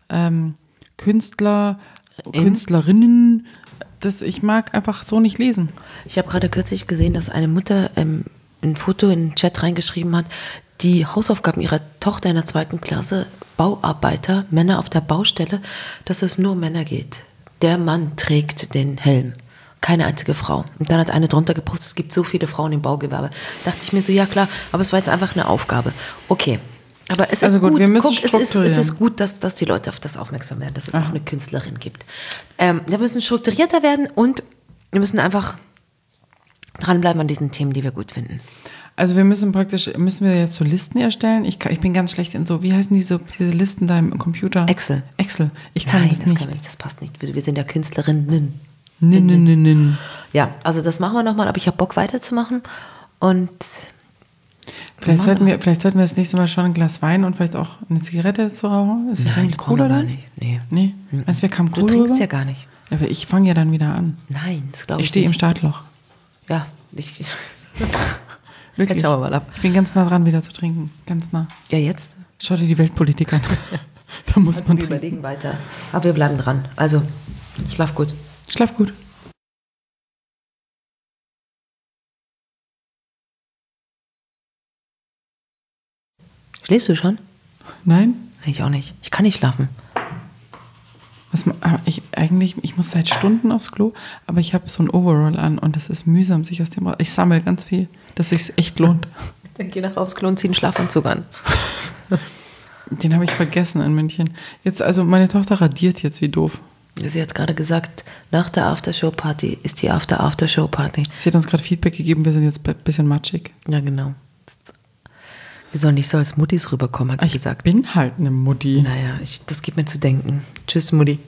Künstlerinnen, ich mag einfach so nicht lesen. Ich habe gerade kürzlich gesehen, dass eine Mutter ein Foto in den Chat reingeschrieben hat, die Hausaufgaben ihrer Tochter in der 2. Klasse, Bauarbeiter, Männer auf der Baustelle, dass es nur um Männer geht. Der Mann trägt den Helm. Keine einzige Frau. Und dann hat eine drunter gepostet, es gibt so viele Frauen im Baugewerbe. Da dachte ich mir so, ja klar, aber es war jetzt einfach eine Aufgabe. Okay. Aber es ist Also gut, wir müssen es strukturieren. ist gut, dass die Leute auf das aufmerksam werden, dass es auch eine Künstlerin gibt. Wir müssen strukturierter werden und wir müssen einfach dranbleiben an diesen Themen, die wir gut finden. Also müssen wir jetzt so Listen erstellen? Ich bin ganz schlecht in so, wie heißen diese Listen da im Computer? Excel. Ich kann das nicht. Kann ich nicht, das passt nicht. Wir sind ja Künstlerinnen. Nin. Ja, also das machen wir nochmal, aber ich habe Bock weiterzumachen und Vielleicht sollten wir das nächste Mal schon ein Glas Wein und vielleicht auch eine Zigarette zu rauchen. Ist das eigentlich cooler gar dann? nicht. Nee. Nee? Also wir kamen Du cool trinkst rüber? ja gar nicht. Aber ich fange ja dann wieder an. Nein, das glaube ich Ich stehe im nicht. Startloch. Ja, Wirklich. Jetzt schauen wir mal ab. Ich bin ganz nah dran, wieder zu trinken. Ganz nah. Ja, jetzt? Schau dir die Weltpolitik an. Da muss man wir trinken. überlegen weiter. Aber wir bleiben dran. Also, schlaf gut. Schlaf gut. Schläfst du schon? Nein? Ich auch nicht. Ich kann nicht schlafen. Ich muss seit Stunden aufs Klo, aber ich habe so ein Overall an und das ist mühsam, sich aus dem raus. Ich sammle ganz viel, dass es sich echt lohnt. Dann geh nach aufs Klo und zieh einen Schlafanzug an. Den habe ich vergessen in München. Jetzt, also meine Tochter radiert jetzt wie doof. Sie hat gerade gesagt, nach der Aftershow-Party ist die Aftershow-Party. Sie hat uns gerade Feedback gegeben, wir sind jetzt ein bisschen matschig. Ja, genau. Wir sollen nicht so als Muttis rüberkommen, hat sie Ich gesagt. bin halt eine Mutti. Naja, das gibt mir zu denken. Tschüss, Mutti.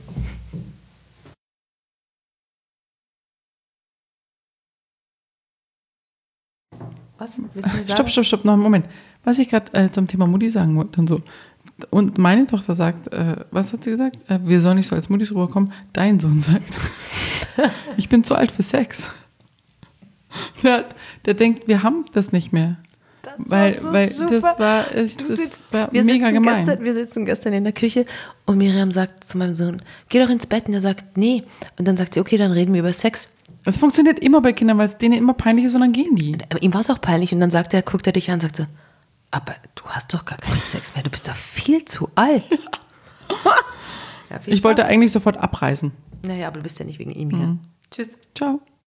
Was? Willst du mir sagen? Stopp, noch einen Moment. Was ich gerade zum Thema Mutti sagen wollte und so. Und meine Tochter sagt, was hat sie gesagt? Wir sollen nicht so als Muttis rüberkommen. Dein Sohn sagt, ich bin zu alt für Sex. Der denkt, wir haben das nicht mehr. Weil das war mega gemein. Wir sitzen gestern in der Küche und Miriam sagt zu meinem Sohn, geh doch ins Bett. Und er sagt, nee. Und dann sagt sie, okay, dann reden wir über Sex. Das funktioniert immer bei Kindern, weil es denen immer peinlich ist und dann gehen die. Aber ihm war es auch peinlich und dann guckt er dich an und sagt so, aber du hast doch gar keinen Sex mehr, du bist doch viel zu alt. Ja, viel Ich wollte Spaß. eigentlich sofort abreisen. Naja, aber du bist ja nicht wegen ihm hier. Tschüss. Ciao.